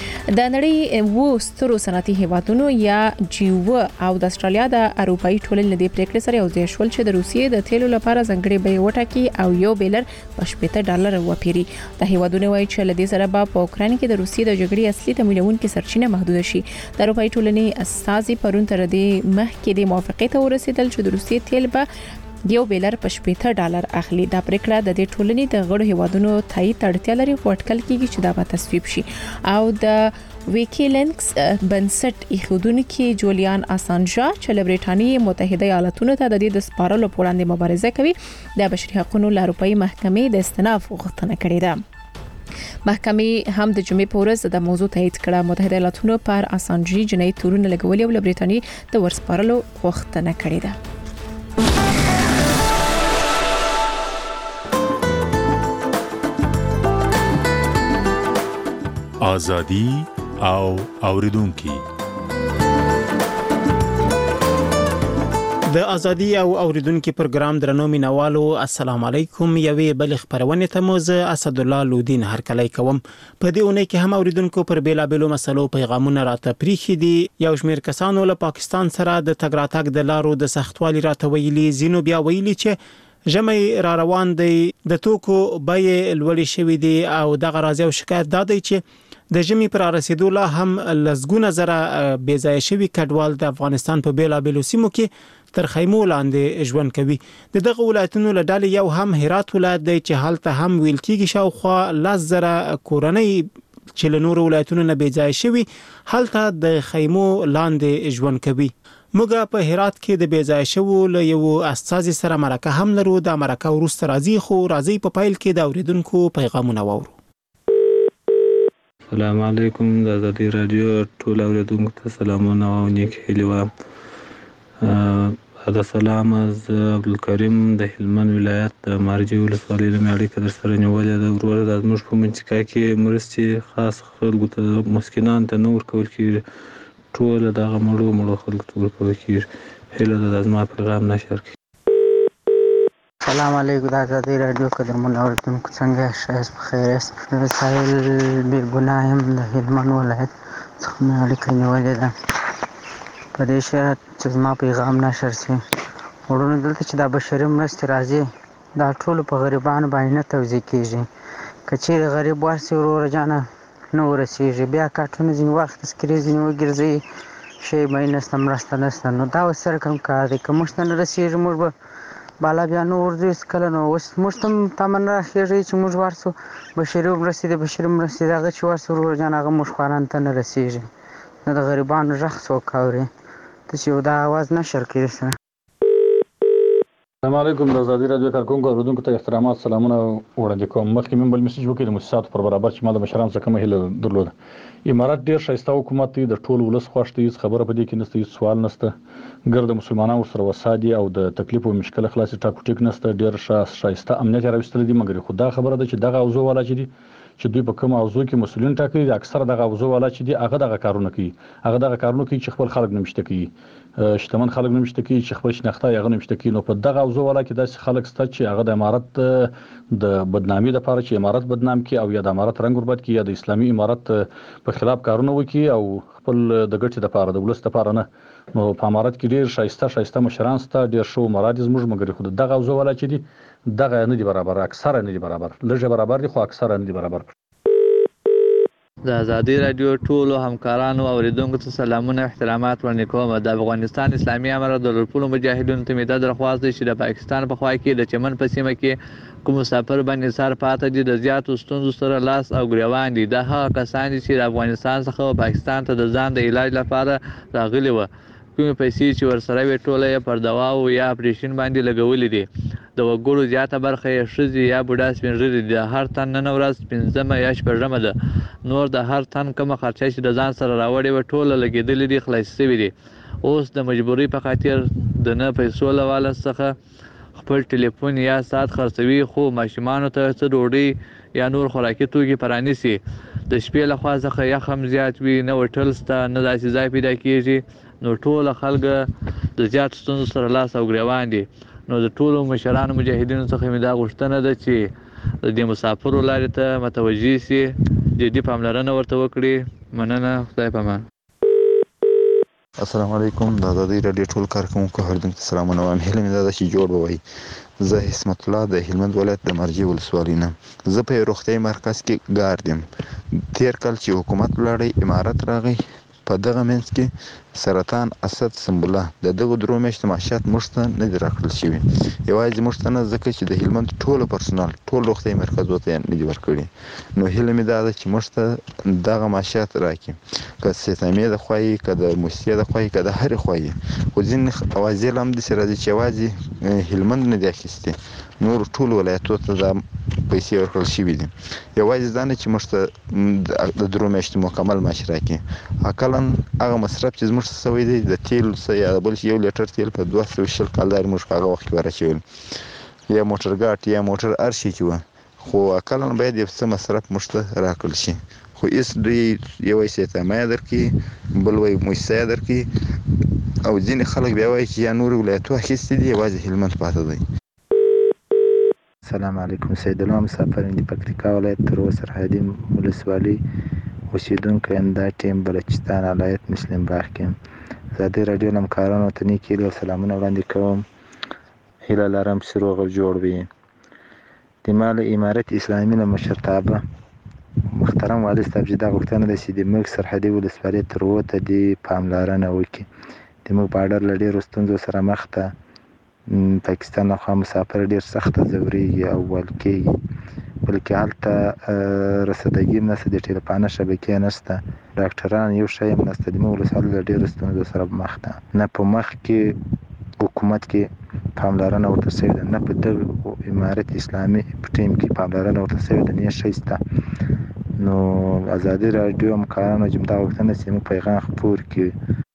S1: د نړۍ وو سترو صنعتي هیوادونو یا جیو او د استرالیا د اروپאי ټولنې د پریکړې سره یو ځای شول چې د روسیې د تیلو لپاره ځانګړي بیه وټاکي او یو بیلر په $80 وپیري. د هیوادونو وایي چې لدې سره په اوکران کې د روسیې د جګړې اصلي تمویلونکو سرچینه محدود شي. د اروپאי ټولنې استازي پرون تر دې مخکې د موافقې ته ورسېدل چې د روسیې تیل به یو بیلر په $80 اخلي. دا پریکړه د دې ټولنې د غړو هیوادونو تایید اړتیا لري، خو اټکل کیږي چې دا به تصویب شي. او د ویکیلینکس بنسټ ایښودونکو جولیان اسانجا چې له برېټانیا متحده ایالاتونو ته د دې د سپارلو په وړاندې مبارزه کوي، د بشري حقوقو له اروپאי محکمې د استئناف غوښتنه کړې ده. محکمې هم د جمعې په ورځ د موضوع تایید کړه. متحده ایالاتونو پر اسانجي جنایي تورونه لګولي او له برېټانیا د ورسپارلو غوښتنه کړې ده.
S4: ازادي او اوریدونکو.
S5: د ازادي او اوریدونکو پروګرام درنو مینوالو السلام علیکم. یوې بل خبرونه ته موزه اسد الله لودین هرکلی کوم. په دې اونۍ کې هم اوریدونکو پر بیلابلو مسلو پیغامونه راته پریخي دي. یو شمېر کسانو له پاکستان سره د تګ راتګ د لارو د سختوالي راته ویلي، زینو بیا ویلي چې ژمي را روان دی، د توکو بیې لوړې شوې دي او دغه راځي او شکایت دا دی چې د ژمي پر رسیدو لا هم لزګونه زره بې ځای شوي کډوال د افغانستان په بیلابلو سیمو کې تر خیمو لاندې ژوند کوي. د دغه ولایتونو له ډلې یو هم هرات ولایت دی چې هلته هم ویل کېږي شاوخوا 10,000 کورنۍ چې له نورو ولایتونو نه بې ځای شوي هلته د خیمو لاندې ژوند کوي. موږ په هرات کې د بې ځای شوو له یو استازي سره مرکه هم لرو. د مرکه وروسته راځي په پیل کې د اوریدونکو پیغامونه واورو.
S10: السلام علیکم. د ازادي رادیو ټول اوریدونکو ته سلامونه او نیک هیلې وایم. دا سلام از عبدالکریم د هلمند ولایت د مارجې ولسوالۍ نه اړیکه در سره نیولې ده. ورور د زموږ په منطقه کې مرستې خاص خلکو ته مسکینانو ته نه ورکول کېږي، ټول دغه مړو خلکو ته ورکول کېږي. هیله ده زما پیغام نشر کړي.
S12: السلام علیکم. د ازادي رادیو قدرمن اوریدونکو څنګه یاست؟ بخیر یاست؟ زه ساحل بیرګناه یم د هلمند ولایت څخه مې اړیکه نیولې ده په دې شرط چې زما پیغام نشر شي. وروڼو دلته چې دا بشري مرستې راځي دا ټولو په غریبانو باندې نه توزیع کېږي. که چیرې غریب ورسي وروره جانه نه ورسېږي، بیا کارټونه ځینې وخت تذکرې ځینې وګرځوي شی به یې نشته، مرسته نشته. نو دا اوس سره کوم کار دی؟ که موږ ته نه رسېږي موږ به بالا بیا نه ورځو هېڅکله. نو اوس موږ ته هم تمه نه راخېږي چې موږ ورسو بشري مرستې د بشري مرستې د هغه چې ورسو وروره جان هغه موږ خوارانو ته نه رسېږي. نو د غریبانو غږ څوک اوري؟ تاسې یو دا اواز نشر کړي سره.
S3: السلام علیکم. د ازادي راډیو کارکونکو اوریدونکو ته احترامات سلامونه وړاندې کوم. مخکې مې بل میسج وکړ د موسساتو پر برابر چې ما د مشرانو څخه کومه هیله درلوده. امارات ډیر ښایسته حکومت دی، د ټول ولس خوښ دی، هیڅ خبره په دې کې نشته، هیڅ سوال نشته. ګرد مسلمانانو ورسره وسا دي او د تکلیف او مشکل خلاص ټاکو ټیک نشته. ډیر ښایسته امنیت یې راوستل دي. مګر خو دا خبره ده چې دغه اوضاع والا چې دي چې دوی په کوم اوضاع کې مسؤلین ټاکلي دي، اکثره دغه اوضاع والا چې دي هغه دغه کارونه کوي. هغه دغه کارونه کوي چې خپل خلک نه مشته کوي، شتمن خلک نه مشته کوي، چې خپل شناخته یې هغه نه مشته کوي. نو په دغه اوضاع والا کې داسې خلک شته چې هغه د امارت د بدنامي لپاره چې امارت بدنام کړي او یا د امارت رنګ وربد کړي یا د اسلامي امارت په خلاف کارونه وکړي او خپل د ګټې لپاره د ولس لپاره نه. نو په امارت کې ډیر ښایسته مشران شته، ډیر ښه عمرا دي زموږ. مګر خو دغه اوضاع والا چې دي دغه نه دي برابر، اکثره نه دي برابر، لږه برابر دي خو اکثره نه دي برابر.
S6: د ازادي راډیو ټولو همکارانو او اوریدونکو ته سلامونه احترامات وړاندې کوم. د افغانستان اسلامي امارت د لوړپوړو مجاهدینو ته مې دا درخواست دی چې د پاکستان په خوا کې د چمن په سیمه کې کوم مسافر باندې سار پاتې دي د زیاتو ستونزو سره لاس او ګریوان دي. دا هغه کسان دي چې د افغانستان څخه پاکستان ته د ځان د علاج لپاره راغلي وو. کومې پیسې چې ورسره وې ټوله یې پر دوا او یا اپریشن باندې لګولې دي. د وګړو زیاته برخه یې ښځې یا بوډا سپین ږیري دي. د هر تن نن ورځ 15مه یا 14مه ده. نور د هر تن کومه خرچه چې د ځان سره راوړې وه ټوله لګېدلې دي، خلاصې شوي دي. اوس د مجبورۍ په خاطر د نه پیسو له واله څخه خپل ټلیفون یا ساعت خرڅوي، خو ماشومانو ته څه ډوډۍ یا نور خوراکي توکي پرانیسي. د شپې له خوا څخه یخ هم زیات وي، نه هوټل شته، نه داسې ځای پیدا کېږي. نو ټوله خلک د زیاتو ستونزو سره لاس او ګریوان دي. نو د ټولو مشرانو مجاهدینو څخه مې دا غوښتنه ده چې د دې مسافرو لارې ته متوجه شي، جدي پاملرنه ورته وکړي. مننه، خدای پامان.
S11: السلام علیکم. د ازادي راډیو ټول کارکونکو اوریدونکو ته سلامونه وایم. هیله مې ده چې جوړ به وئ. زه حسمت الله د هلمند ولایت د مرجې ولسوالۍ نه. زه په روغتیايي مرکز کې ګارد یم. تیر کال چې حکومت ولاړی امارت راغی، په دغه منځ کې سرطان، اسد، سنبله د دغو درو میاشتو معاشات موږ ته نه دي راکړل شوي. یوازې موږ ته نه، ځکه چې د هلمند ټولو پرسونال ټول روغتیايي مرکزو ته نه دي ورکړي. نو هیله مې دا ده چې موږ ته دغه معاشات راکړي، که سیتامې د خوا یې، که د موسسې د خوا یې، که د هرې خوا یې. خو ځینې اوازې لا همداسې راځي چې یوازې هلمند نه دي اخیستې، نور ټول ولایتو ته دا پیسې ورکړل شوي دي. یوازې دا نه چې موږ ته د درو میاشتو مکمل معاش راکړي. اقلا هغه مصرف چې زموږ څه شوی دی د تیلو څه یا بل شي، 1 لیټر تیل په 220 کلدارې موږ په هغه وخت کې ورچول، یا موټر ګاټ یا موټر هر شي چې وه. خو اقلا باید یو څه مصرف موږ ته راکړل شي. خو هېڅ دوی یو وایي سیتامه درکړي، بل وایي موسسه درکړي، او ځینې خلک بیا وایي چې یا نور ولایتو اخیستې دي، یوازې هلمند پاتې دی.
S13: السلام علیکم. سید الله مسافر یم د پکتیکا ولایت تروه سرحدي ولسوالۍ اوسېدونکی یم. دا ټیم بلوچستان ولایت مسلم باغ کې یم. ازادي راډیو له همکارانو ته نیک هیلې او سلامونه وړاندې کوم. هیله لرم چې روغ او جوړ وي. د ما له امارت اسلامي له مشرتابه محترم والي صاحب چې دا غوښتنه ده چې د موږ سرحدي ولسوالۍ تروه ته دې پاملرنه وکړي. د موږ بارډر له ډېرو ستونزو سره مخ ده. پاکستان لخوا مسافر ډېر سخته ځورېږي او ول کېږي، بلکې هلته رسیدګي هم نشته، د ټلیفونه شبکې نشته، ډاکټران یو شی هم نشته. د موږ ولسوالۍ له ډېرو ستونزو سره مخ ده. نه په مخ کې حکومت کې پاملرنه ورته شوې ده، نه په دغه امارت اسلامي په ټیم کې پاملرنه ورته شوې ده، نه یې شی شته. نو ازادي راډیو همکارانو چې دا غوښتنه چې موږ پیغام خپور کړي.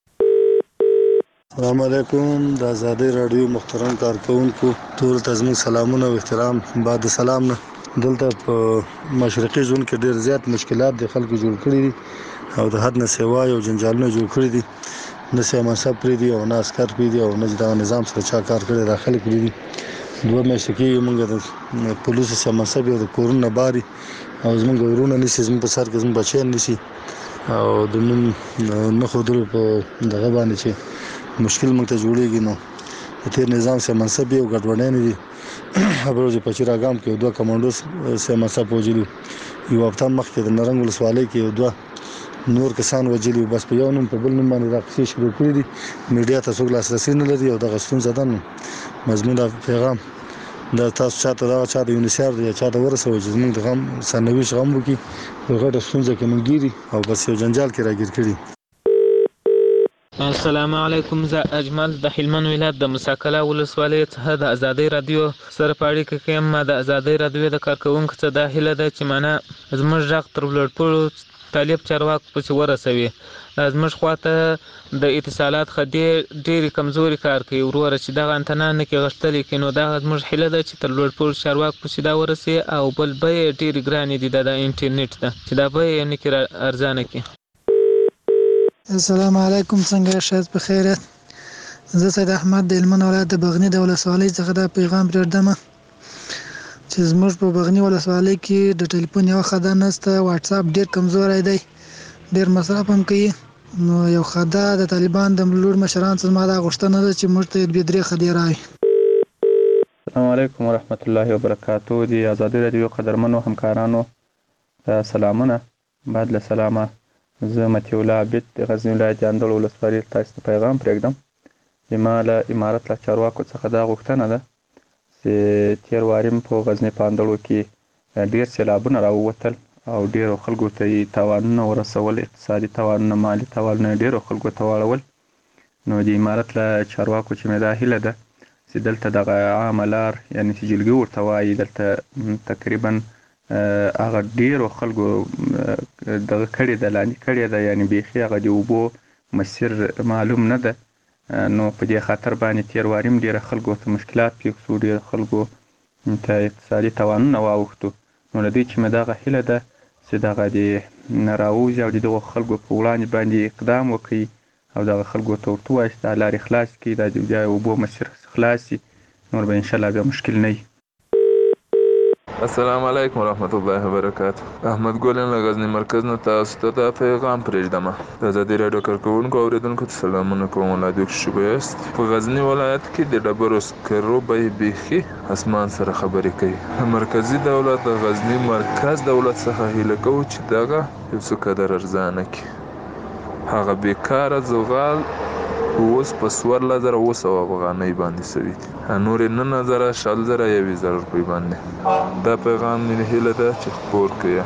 S24: السلام علیکم. د ازادي راډیو محترم کارکونکو ټول ته زموږ سلامونه او احترام. بعد سلام نه، دلته په مشرقي زون کې ډېر زیات مشکلات د خلکو جوړ کړي دي او د حد نه سوا یو جنجالونه جوړ کړي دي. نه سیمانصب پرې دي او نه عسکر پرې دي او نه د نظام سره چا کار کړی دا خلک پرې دي. 2 میاشتې کېږي موږ د پولیسو سیمانصب یو د کورونه باري او زموږ ورونه نیسي، زموږ په سر کې زموږ بچیان نیسي
S14: او د نوم نه خودلو په دغه باندې چې مشکل موږ ته جوړیږي نو تیر نظام سه منصب یو ګډوډای نه دي خبرو چې پچیراګام کې دوه کمانډوس سه منصب وجلو یو هفته مخکې د نرنګ ولسوالۍ کې دوه نور کسان وجلي بس په یو نوم په بل نوم باندې راځي شروع کړی دي میډیا ته څوک لاسرسي نه لري او د غشتون زدن مضمون دا پیغام دا تاسو چاته دا چا د یونیسر یا چا د ورسوي چې موږ د غم سنوي غم وکي په غټه ستونزه کې موږ ګيري او بس یو جنجال کې راګیر کړی.
S15: السلام علیکم. زه اجمل د هلمند ولایت د مساکله ولسوالۍ څخه د ازادۍ رادیو سره په اړیکه کې یم. د ازادۍ رادیو د کارکوونکو څخه دا هیله ده چې معنا زموږ غږ تر لوړپوړو طالب چارواکو پسې ورسوي. زموږ خواته د اتصالات خدي ډېری کمزوري کار کوي وروره چې دغه انتنا نه کې غښتلې کې نو دغه زموږ هیله ده چې تر لوړپوړو چارواکو پسې دا ورسي او بل بیې ډېرې ګرانې دي د انټرنیټ ده چې دا بیې یې نه کې ارزانه کړي.
S16: السلام علیکم. څنګه شاید په خیر. زه سید احمد د هلمند ولایت د بغنی د ولسوالۍ څخه دا پیغام پرېږدم چې زموږ په بغنی ولسوالۍ کې د ټلیفون یو خدای نشته. واتس اپ ډېر کمزوری دی، ډېر مصرف هم کوي. نو یو خدای د طالبان د لوړ مشران څخه ما دا غوښتنه ده چې موږ ته دوه درې خدای راوي.
S17: السلام علیکم ورحمت الله وبرکاتو. د ازادۍ رادیو قدرمنو همکارانو سلامونه. بعد له سلامه زه متي الله عبید د غزنی ولایت اندړ ولسوالۍ تاسو ته پیغام پرېږدم. زما له امارت له چارواکو څخه دا غوښتنه ده چې تیر واریم په غزنی په اندړو کې ډېر سیلابونه راووتل او ډېرو خلکو ته یې تاوانونه ورسول، اقتصادي تاوانونه، مالي تاوانونه ډېرو خلکو ته واړول. نو د امارت له چارواکو چې مې دا هیله ده چې دلته دغه عامه لار یعنې چې جلګي ورته وایي دلته تقریبا هغه ډېرو خلکو دغه کړې ده، لاندې کړې ده، یعنې بیخي هغه د اوبو مسیر معلوم نه ده. نو په دې خاطر باندې تیر واریم ډېره خلکو ته مشکلات پېښ شو، ډېر خلکو ته اقتصادي تاوانونه واوښتو. نو له دې چې مې دغه هیله ده چې دغه د راووځي او د دغو خلکو په وړاندې باندې اقدام وکړي او دغه خلکو ته ورته ووایي چې دا لارې خلاص کړي، دا د اوبو مسیر خلاص شي، نور به انشاءالله بیا مشکل نه وي.
S18: السلام علیکم ورحمت الله وبرکاته. احمد ګولن له غزنی مرکز نه تاسو ته دا پیغام پرېږدم. د ازادۍ راډیو کارکوونکو اوریدونکو ته سلامونه کوم. ولادیک شوبه یاست. په غزنی ولایت کې د ډبرو سکرو بیې بیخي اسمان سره خبرې کوي. مرکزی دولت د غزنی مرکز دولت څخه هیله کوي چې دغه یو څه قدر ارزانه کړي. هغه بیکاره زغال اوس په 14,900 افغانۍ باندې سوي دي، نور 9,000 روپۍ باندې. دا پیغام مې هیله ده چې خپور کړئ.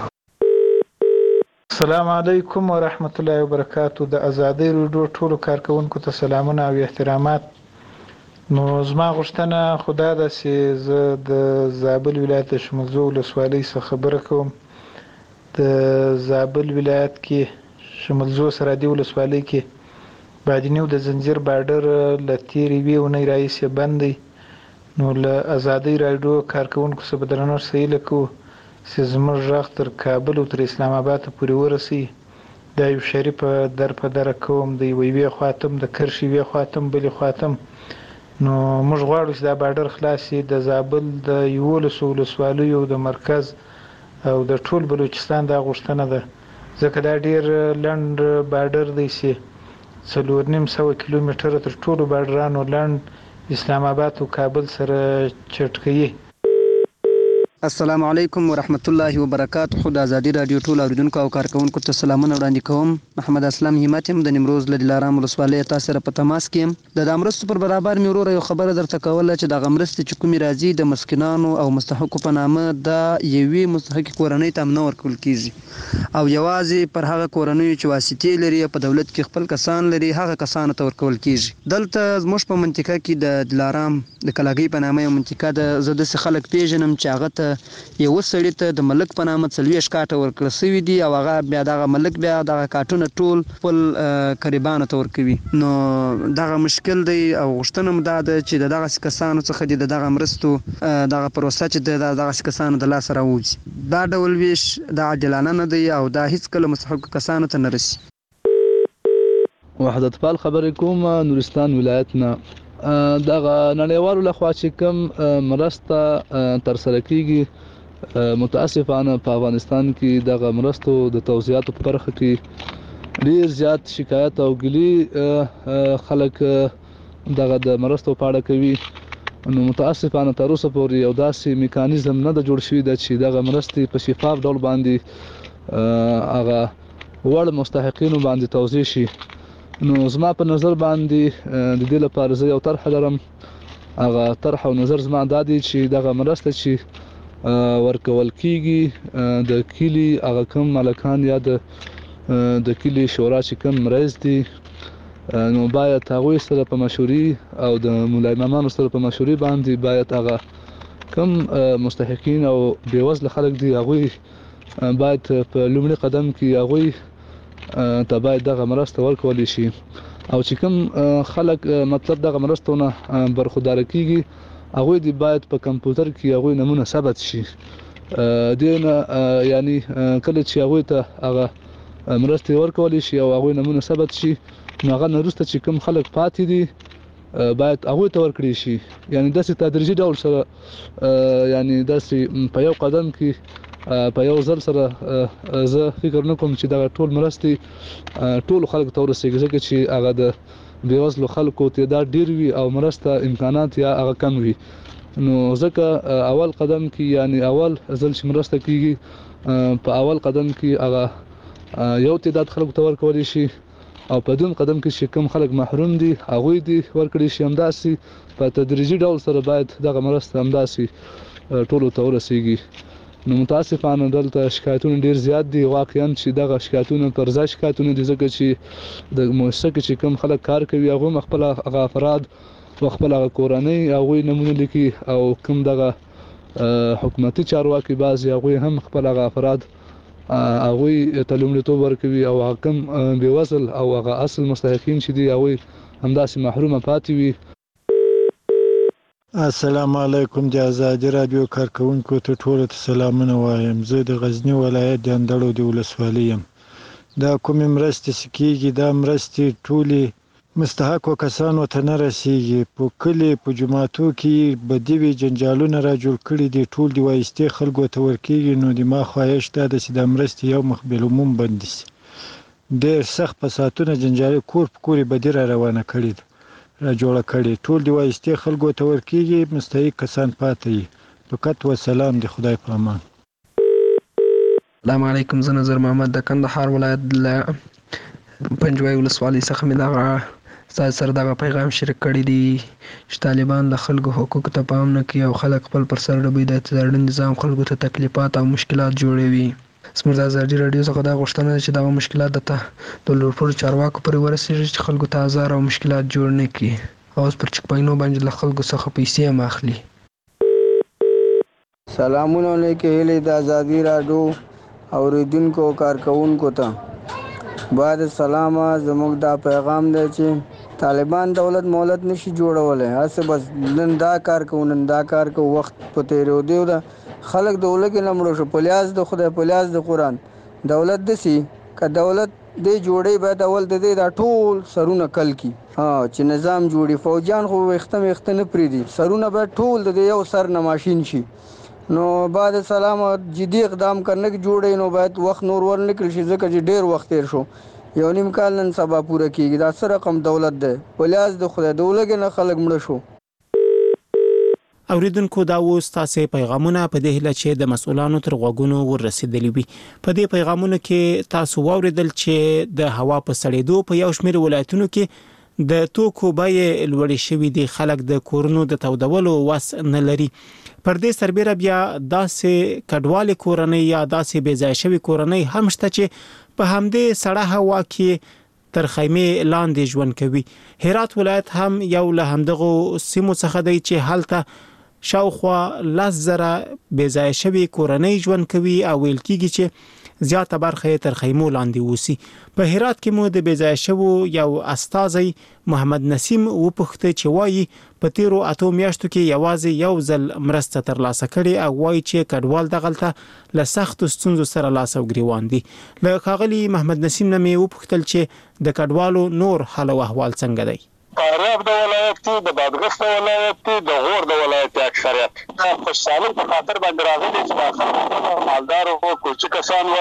S23: السلام علیکم ورحمت الله وبرکاتو. د ازادۍ راډیو ټولو کارکوونکو ته سلامونه او احترامات. نو زما غوښتنه خدا ده چې زه د زابل ولایت د شمولزو ولسوالۍ څخه خبره کوم. د زابل ولایت کې شمولزو سرحدي ولسوالۍ کې بادینیو د زنجیر بارډر له تیرې یوې اونۍ راهیسې بند دی. نو له ازادۍ راډیو کارکوونکو څخه په درنښت هیله کوو چې زموږ غږ تر کابل او تر اسلام آباد پورې ورسي. دا یو شریف در په دره کوم د یوې خواته د کرښې یوې خواته بلې خواته. نو موږ غواړو چې دا بارډر خلاص شي. د زابل د 11 ولسوالیو د مرکز او د ټول بلوچستان دا غوښتنه ده، ځکه دا ډېر لنډ بارډر دی چې 4.5 کیلومتره تر ټولو بارډرانو لنډ اسلام آباد او کابل سره چټ کوي.
S19: السلام علیکم ورحمت الله وبرکاتو. د ازادۍ راډیو ټول اوریدونکو او کارکوونکو ته سلامونه وړاندې کوم. محمد اسلام همت یم د نیمروز له دلارام ولسوالۍ تاسو سره په تماس کې یم. د مرستو پر برابر مې وروره یو خبره درته کوله چې دغه مرستې چې کومې راځي د مسکینانو او مستحقو په نامه دا یوې مستحقې کورنۍ ته هم نه ورکول کېږي او یوازې پر هغه کورنیو چې واسطې لري په دولت کې خپل کسان لري هغه کسانو ته ورکول کېږي. دلته زموږ په منطقه کې د دلارام د کلاګۍ په نامه یو منطقه ده. زه داسې خلک پیژنم چې هغه ته یو سړی ته د ملک په نامه 40 کاټه ورکړل شوي دي او هغه بیا دغه ملک بیا دغه کاټونه ټول خپل قریبانو ته ورکوي. نو دغه مشکل دی او غوښتنه مو دا ده چې دغسې کسانو څخه د دغه مرستو دغه پروسه چې دغسې کسانو د لاسه راوځي. دا ډول ویش دا عادلانه نه دی او دا هیڅکله مستحقو کسانو ته نه رسي.
S21: وحدت پال خبرې کوم نورستان ولایت نه. دغه نړیوالو لخوا چې کوم مرسته ترسره کیږي متاسفانه په افغانستان کې دغه مرستو د توزیعاتو په برخه کې ډیر زیات شکایت او ګیلي خلک دغه د مرستو په اړه کوي. نو متاسفانه تر اوسه پورې یو داسې میکانیزم نه د جوړ شوی چې دغه مرستې په شفاف ډول باندې هغه وړ مستحقینو باندې توزیع شي. نو زما په نظر باندې د دې لپاره زه یو طرح لرم. هغه طرح او نظر زما دا دی چې دغه مرسته چې ورکول کیږي د کلی هغه کم مالکان یا د کلی شورا چې کم رئیس دي نو باید هغوی سره په مشورې او د مولای امامانو سره په مشورې باندې باید هغه کم مستحقین او بېوزله خلک دي هغوی باید په لومړي قدم کې هغوی ته باید دغه مرسته ورکولی شي او چې کوم خلک مطلب دغه مرستو نه برخورداره کیږي هغوی دې باید په کمپیوټر کې هغوی نمونه ثبت شي. دې نه یعنی کله چې هغوی ته هغه مرستې ورکولی شي او هغوی نمونه ثبت شي نو هغه نه وروسته چې کوم خلک پاتې دي باید هغوی ته ورکړي شي. یعنی داسې تدریجي ډول سره یعنی داسې په یو قدم کې په یو ځل سره زه فکر نه کوم چې دغه ټول مرستې ټولو خلکو ته ورسېږي ځکه چې هغه د بېوزلو خلکو تعداد ډېر وي او مرسته امکانات یا هغه کم وي. نو ځکه اول قدم کې یعنی اول ځل چې مرسته کیږي په اول قدم کې هغه یو تعداد خلکو ته ورکولی شي او په دویم قدم کې چې کوم خلک محروم دي هغوی دي ورکړي شي. همداسې په تدریجي ډول سره باید دغه مرسته همداسې ټولو ته ورسېږي. نو متاسفانه دلته شکایتونه ډیر زیات دي واقعا چې دغه شکایتونه پر ځای شکایتونه دي ځکه چې د مؤسسه کې چې کوم خلک کار کوي هغه خپل افراد او خپل کورنۍ هغوی نمونه لیکي او کوم دغه حکومتي چارواکي بعضې هغوی هم خپل افراد هغوی ته لومړیتوب ورکوي او هغه کوم بېوزل او هغه اصل مستحقین چې دي هغوی همداسې محرومه پاتې وي.
S7: السلام علیکم د ازادي رادیو کارکونکو ته ټولو ته سلامونه وایم. زه د غزنی ولایت د اندړو د ولسوالۍ یم. دا کومې مرستې چې کېږي دا مرستې ټولې مستحقو کسانو ته نه رسیږي. په کلي په جوماتو کې بدي وي جنجالونه را جوړ کړي دي ټول د وایستې خلکو ته ورکېږي. نو د ما خواهش دا ده چې دا مرستې یو مخ بالعموم بندې شي. ډېر سخت فسادونه جنجالي کور په کور یې بدي را روانه کړې ده را جوړه کړې ټول د وایستې خلکو ته ورکېږي مستحق کسان پاتې وي. فقط وسلام د خدای په امان.
S8: السلام علیکم. زه نظر محمد د کندهار ولایت له پنجوای ولسوالۍ څخه مې دغه ستاسو سره دغه پیغام شریک کړی دی چې طالبان د خلکو حقوقو ته پام نه کوي او خلک خپل پر سر ډوبوي. د اعتدالي نظام خلکو ته تکلیفات او مشکلات جوړوي. زموږ د ازادي راډیو څخه دا غوښتنه ده چې دغه مشکلات د لوړپوړو چارواکو پورې ورسېږي چې خلکو ته ازار او مشکلات جوړ نه کړي او اوس پر چک پاینو باندې له خلکو څخه پیسې هم اخلي.
S9: سلامونه علیکم هیلې د ازادي راډیو اوریدونکو کارکونکو ته بعد سلامه زموږ دا پیغام دی چې طالبان دولت مولت نشي جوړولی. هسې بس نن دا کار کوو نن دا کار کوو وخت په تېرېدو ده خلک د ولږې نه مړه شو په لیاز د خدای په لیاز د قرآن. دولت داسې که دولت دې جوړی باید اول د دې دا ټول سرونه کل کي چې نظام جوړي. فوجیان خو ویښته نه پرېږدي سرونه باید ټول د دې یو سر نه ماشین شي. نو بعد سلام جدي اقدام کرنے کی جوړی نو باید وخت نور ور نکړي شي ځکه چې ډېر وخت تېر شو. یو نیم کال نن سبا پوره کېږي. دا څه رقم دولت دی په لیاز د خدای د ولږې نه خلک مړه شو.
S5: اوریدونکو دا اوس تاسو پیغامونه په دې هیله چې د مسؤلانو تر غوږونو ورسېدلی وي. په دې پیغامونو کې تاسو واوریدل چې د هوا په سړېدو په یو شمېر ولایتونو کې د توکو بیې لوړې شوې دي. خلک د کورونو د تودولو وس نه لري. پر دې سربېره بیا داسې کډوالې کورنۍ یا داسې بې ځای شوې کورنۍ هم شته چې په همدې سړه هوا کې تر خیمې لاندې ژوند کوي. هرات ولایت هم یو له همدغو سیمو څخه دی چې هلته شاوخوا 10,000 بې ځای شوې کورنۍ ژوند کوي او ویل کېږي چې زیاته برخه تر خیمو لاندې اوسي. په هرات کې مو د بې ځای شوو یو استازی محمد نسیم وپوښتل چې وایي په تیرو 8 میاشتو کې یوازې یو ځل مرسته ترلاسه کړې او وایي چې کډوال دغلته له سختو ستونزو سره لاس او ګریوان دي. له ښاغلي محمد نسیم نه مې وپوښتل چې د کډوالو نور حال او احوال څنګه دی.
S20: فاریاب د ولایت کې د بادغیس د ولایت کې د غور د ولایت اکثریت د خوشحالۍ په خاطر باندې راغلي چې داخله مالدار او کوچ کسان و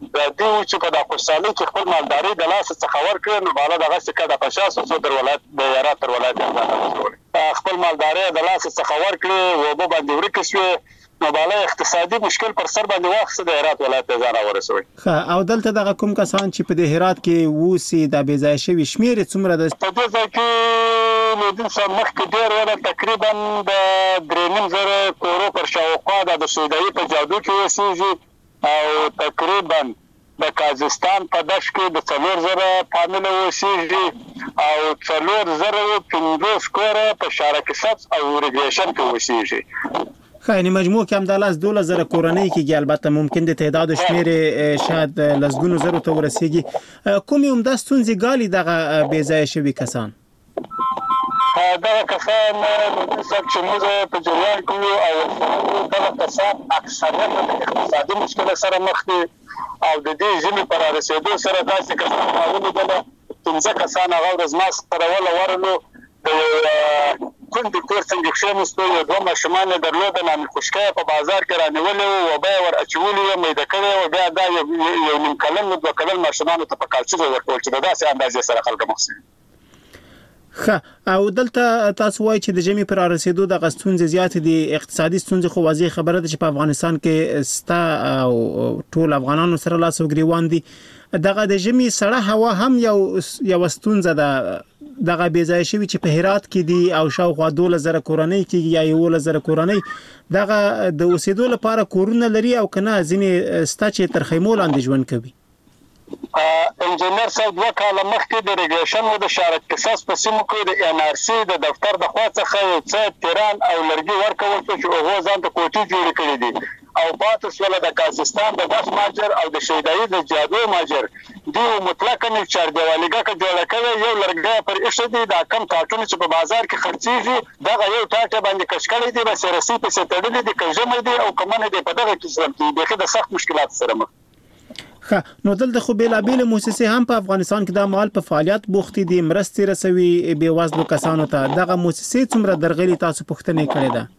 S20: دی چې په د خوشحالۍ کې خپل مالداري د لاس څخه ورکړي نو بالا دغه څه د 50 سو در ولایت د هرات تر ولایت خپل مالداري د لاس څخه ورکړي و به باندې ورکه شوې نو بالا اقتصادي مشکل پر سر باندې واخصه د هرات ولایت ته ځان ورسوي.
S5: او دلته دغه کوم کسان چې په د هرات کې ووسی د بېځای شوي شمیر څومره ده؟
S20: په دې ځای کې له دې سره مخکې ډېر ولا تقریبا د 3,000 کورو پر شاوخوا د سودایي په جادو کې اوسېږي او تقریبا د کازستان په دش کې د 4,000 فامیل اوسېږي او 4,050 کور په شارکه سبز او ریګریشن کې اوسېږي.
S5: یعنی مجموع کې هم د لاس 12,000 کورنۍ کېږي. البته ممکن د تعداد شمیر شاید لسګونو زرو ته ورسیږي. کومې عمده ستونزې ګالي دغه بېځایه شوي کسان؟
S20: دغه کسان چې موږ په جریان کې او دغه کسان اکثریت د اقتصادي مشکل سره مخ دي او د دې ژمي پر رسیدو سره داسې کسان معلومه ده 15 کسان هغه ورځ ما سره ورلو د کندې کور څنګه کښېناستو یو دوه ماشومان یې درلودل نامې خوشکیه په بازار کې رانیولې وو و بیا ور اچولي وو میده کړی وو بیا دا یو نیم کلن دوه کلن ماشومانو ته په کالچه ورکول چې د داسې اندازې سره خلک مخ شي.
S5: او دلته تاسو وایي چې د ژمي پر رسیدو د ستونزې زیاتې دي. اقتصادي ستونزې خو واضح خبره ده چې په افغانستان کې ستا او ټول افغانانو سره لاس او ګریوان دي. دغه د ژمي سړه هوا هم یو ستونزه ده. دغه بېځای شوي چې په هرات کې دي او شاوخوا 12,000 کورنۍ کېږي یا 11,000 کورنۍ دغه د اوسېدو لپاره کورونه لري او که نه ځینې ستا چې تر خیمو لاندې ژوند کوي؟
S20: انجینر صاحب 2 کاله مخکې د ریګریشن او د شارک قصاص په سیمو کې د NRC د دفتر د خوا څخه یو څه تیران او لرګي ورکول شو چې هغه ځان ته کوټې جوړې کړې دي او پاتې سول د کازستان د داس ماجر او د شیدایي د جادو ماجر دی مطلقاً چار دیوالیګه کې جوړه کړې یو لرګي پر ایښې دي دا کم ټاټونه چې په بازار کې خرڅېږي دغه یو ټاټه باندې کشکړې دي بس رسی په ستړلې دي کژمې دي او کمنه دي په دغه کې چې د سخت مشکلات سره مخ.
S5: نو دلته خو بیلابیل موسسې هم په افغانستان کې د مال په فعالیت بوختي دي مرستې رسوي بې وزلو کسانو ته. دغه موسسې څومره درغلي تاسو پوښتنه کړې ده؟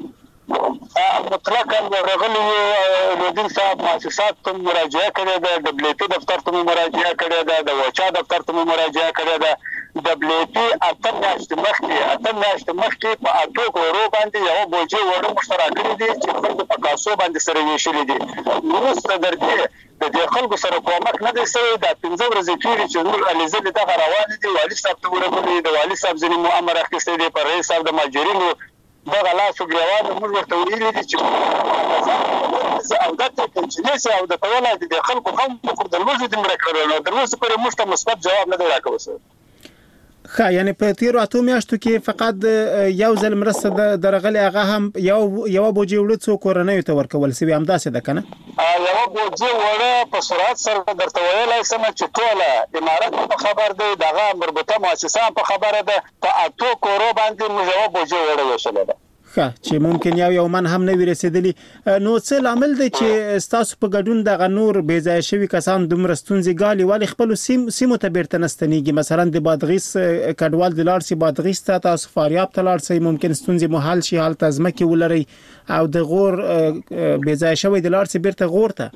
S20: مطلقاً ورغلي لودین صاحب مؤسسات ته مراجعه کړې ده دبليتي دفتر ته مراجعه کړې ده د وچا دفتر ته مراجعه کړې ده دبليتي اته میاشتې مخکې په اټو کورو باندې یو بوجي وړو مشترکړي دي چې خلک په کاسو باندې سره ویشلي دي وروسته درته د دې خلکو سره کومک نه دی سوی دا 15 ورځې کېږي چې نور علیزه دغه روان دي والي صاحب ته ورغلي د والي صاحب ځینې مؤامره اخیستې دي پر رئیس صاحب د ماجرینو دغه لاس ګریوان موږ ورته ویلي دي چې او دا ته چې او د ولایت د خلکو هم په دروازه د مرکړل نو دروازه پر موږ ته مثبت جواب نه دی راکوي.
S5: یعنی په تیرو اتو میاشتو کې فقط یو ځل مرسته درغلي هغه هم یو بوجي وړ څو کورنۍ ته ورکول سوي همداسې ده کنه؟
S20: یو بوجي وړ په سرعت سره درته ویلای سم چې ټوله امارات په خبر دی دغه مربوطه مؤسسه په خبره ده په اتو کورو باندې موږ یو بوجي وړ وشل ده
S5: چې ممکن یو من هم نه ورسېدلی. نو څه لامل دی چې تاسو په ګډون دغه نور بېځای شوي کسان دومره ستونزې ګالي ولې خپلو سیمو ته بیرته نه ستنېږي؟ مثلا د بادغیس کډوال د لاړ شي بادغیس ته تاسو فاریاب ته لاړ شئ ممکن ستونزې مو حل شي هلته ځمکې ولرئ او د غور بېځای شوی د لاړ شي بیرته غور ته.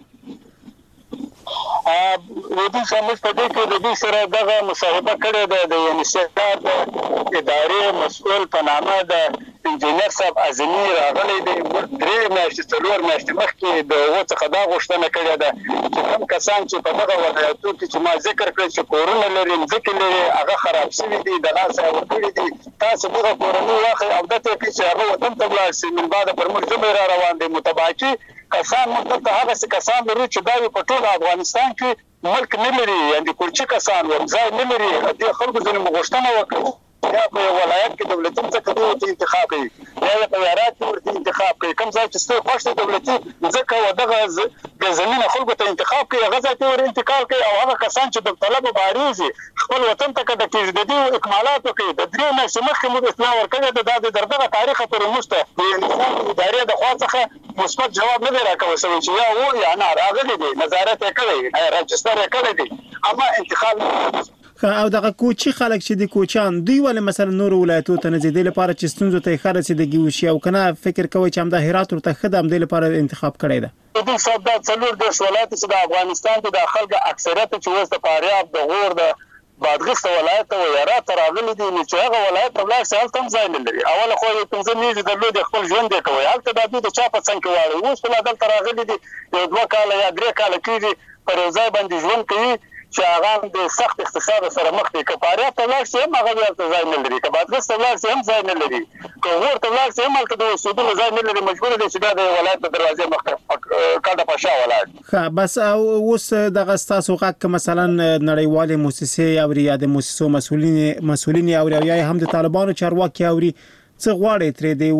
S20: ودې سمج په دې کې د دې سره دغه مصاحبه کړې ده د یونیسیف د ادارې مسؤل په نامه د انجینر صاحب اعظمي راغلی دی 3 میاشتې 4 میاشتې مخکې د هغو څخه دا غوښتنه کړې ده چې کوم کسان چې په دغه ولایتو کې چې ما ذکر کړی چې کورونه لري ځمکې لري هغه خراب شوي دي د لاسه یې ورکړي دي تاسو دغه کورنۍ واخلئ او دته کې چې هغه وطن ته ولاړ شي من بعد پر موږ ژمی را روان دی متباکي کسان موږ ته هغه کسان لري چې دا په ټول افغانستان کې ملک نه لري یعنی کورچي کسان ځای نه لري د خلکو ځینې غوښتنه وکړي یا په ولایت کې دولتي څخه د انتخاب کوي یا په هرات کې ورته انتخاب کوي کوم ځای چې ستاسو خوښ دولتي ځکه ودغه د زمينه خلکو ته انتخاب کوي هغه ځای ته ور انتقال کوي او هغه کسان چې د طلب باريزي خپل وطن ته کډه کېږي د دې اکمالات کوي د درې میاشتې مخکې موږ اصلاح ورکړه د دغه تاریخ پر مشته د انسان ادارې د خوا څخه مثبت جواب نه دی راکوي چې یا و یا نه راغلي دي نظارت کوي راجستر کوي دي اما انتخاب
S5: او دغه کوچی خلک چې د کوچان دوی ولې مثلا نور ولایتو ته نه ځي د لپاره چې ستونزو ته خرڅ دي او کنه فکر کوي چې هم د هرات ورته خدام د لپاره انتخاب کړی ده
S20: دې صاحب دا څلور دېرش ولایت چې د افغانستان کې د خلکو اکثریت چې اوس د فاریاب د غور د بادغیس ولایت او هرات راغلي دي چې هغه ولایت په لاس هلته هم ځای نه لري. اوله خو یې 15 میاشتې درلودې خپل ژوند یې کوي، هلته د دوی د چا په څنګ کې واړوي. اوس خو لا دلته راغلي دي یو 2 کاله یا 3 کاله کېږي پر یو ځای باندې ژوند کوي چې هغه د سخت اقتصاد سره مخ دي. که فاریاب ته لاړ شي هم هغه هلته ځای نه لري، که بادغیس ته لاړ شي هم ځای نه لري، که غور ته لاړ شي هم هلته د اوسېدلو ځای نه لري. مجبور دي چې دا د ولایت د دروازې مخ ته کاډه په شا ولاړ.
S5: ښه بس اوس دغه ستاسو غږ که مثلا نړیوالې موسسې اوري یا د موسسو مسؤلین اوري او یا هم د طالبانو چارواکي اوري، څه غواړي ترې د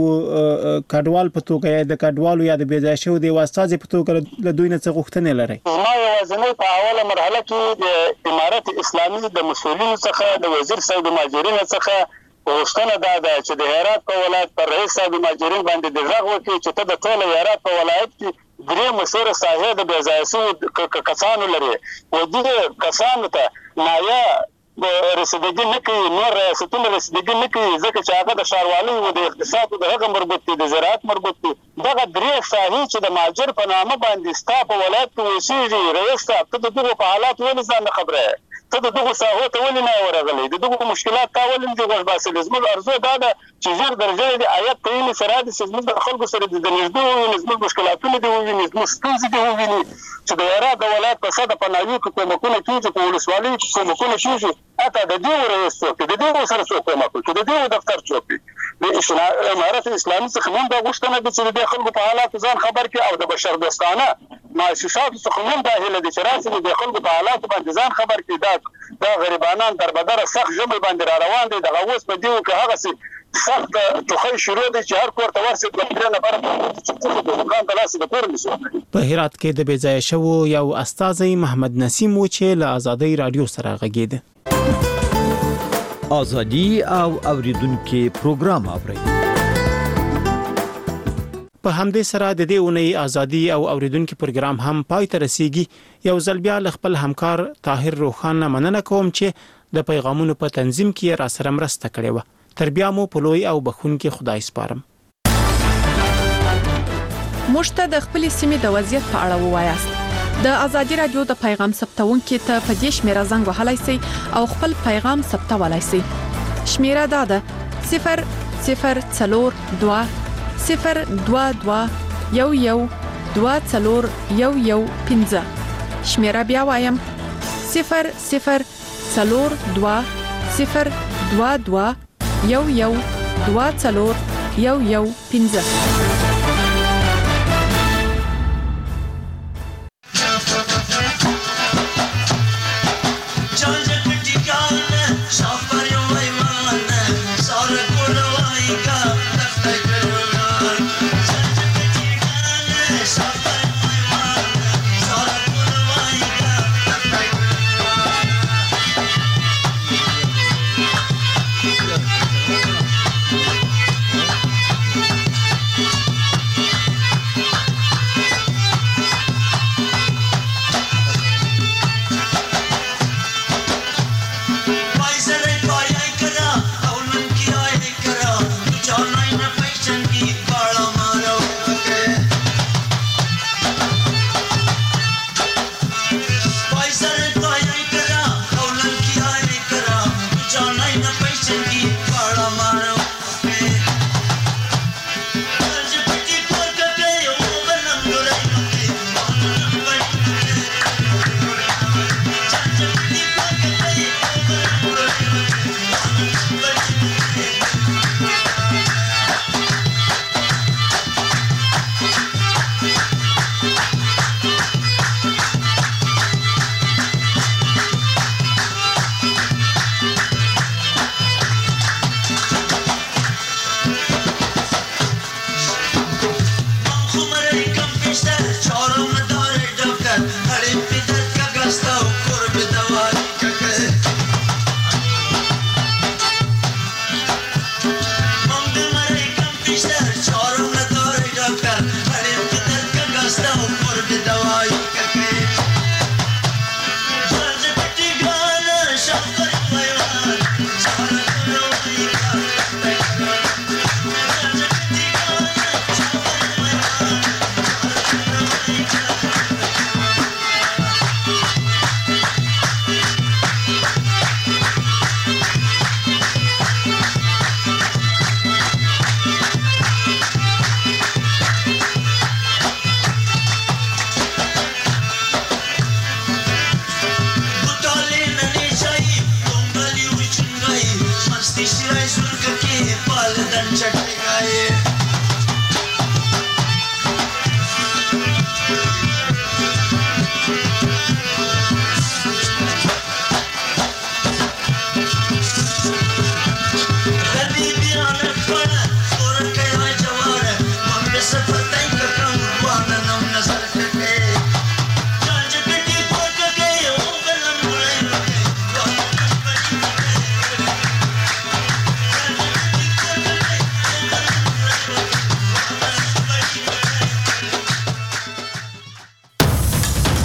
S5: کډوال په توګه یا د کډوالو یا د بېځایه شوو د استازي په توګه له دوی نه څه غوښتنې لرئ؟
S20: ما یوازینی په اوله مرحله کې د امارت اسلامي د مسؤلینو څخه د وزیر صاحب مهاجرین څخه غوښتنه دا ده چې د هرات په ولایت پر رئیس صاحب مهاجرین باندې د غږ وکړي چې ته د ټول هرات په ولایت کې 3 مشهور ساحې د بېځایه شوو کسانو لري او دې کسانو ته نایا رسیدګي نه کوي، نور ریاستونه رسیدګي نه کوي، ځکه چې هغه د ښاروالۍ او د اقتصاد د هغه مربوط دي، د زراعت مربوط دي. دغه 3 ساحې چې د مهاجر په نامه باندې ستا په ولایت کې اوسېږي، رئیس صاحب ته د دغو په حالات ولې ځان نه خبره یې؟ ته د دغو ساحو ته ولې نه ورغلی؟ د دغو مشکلات تا ولې نه دي غوږ باسلي؟ زموږ ارزو دا ده چې ژر درجه د آیت تعین سره دي چې زموږ د خلکو سره د نږدې وویني، زموږ مشکلاتونه دي وویني، زموږ ستونزې دي وویني، چې د هرات د ولایت په سطحه په ناحیو کې کومکونه کېږي، په ولسوالیو کې کومکونه کېږي. حتی د دې رئیس څوک دی، د دې سره څوک کومک کوي، د دې دفتر څوک دی. د امارت اسلامي څخه هم دا غوښتنه ده چې د خلکو په حالاتو ځان خبر کړي او د بشردوستانه مؤسساتو څخه هم دا هیله ده چې راشي د خلکو په حالاتو باندې ځان خبر کړي. دا غریبانان در بدره سخت ژمی باندې را روان دي. دغه اوس په دیو کې هغه سخت ټوخی شروع دي چې هر کور ته ورسي 2 نفر چې د دکان ته لاس د کور نشي.
S5: په هرات کې د بېځایه شوو یو استازی محمد نسیم و چې له آزادۍ رادیو سره غږیده.
S1: ازادي او اوریدونکو پروګرام اوري.
S5: په همدې سره د دې اونۍ ازادي او اوریدونکو پروګرام هم پای ته رسیدي. یو ځل بیا خپل همکار طاهر روخان مننه کوم چې د پیغامونو په تنظیم کې را سره مرسته کړې و. تر بیا مو په لوی او بخښونکي خدای سپارم.
S2: مشته د خپل سیمې د وضعیت په اړه ووایاست. د ازادي رادیو د پیغام ثبتونکو ته په دې شمیره زنګ وهلای شئ او خپل پیغام ثبتولای شئ. شمیره دا ده 00222 022112415. شمیره بیا وایم 00222112415.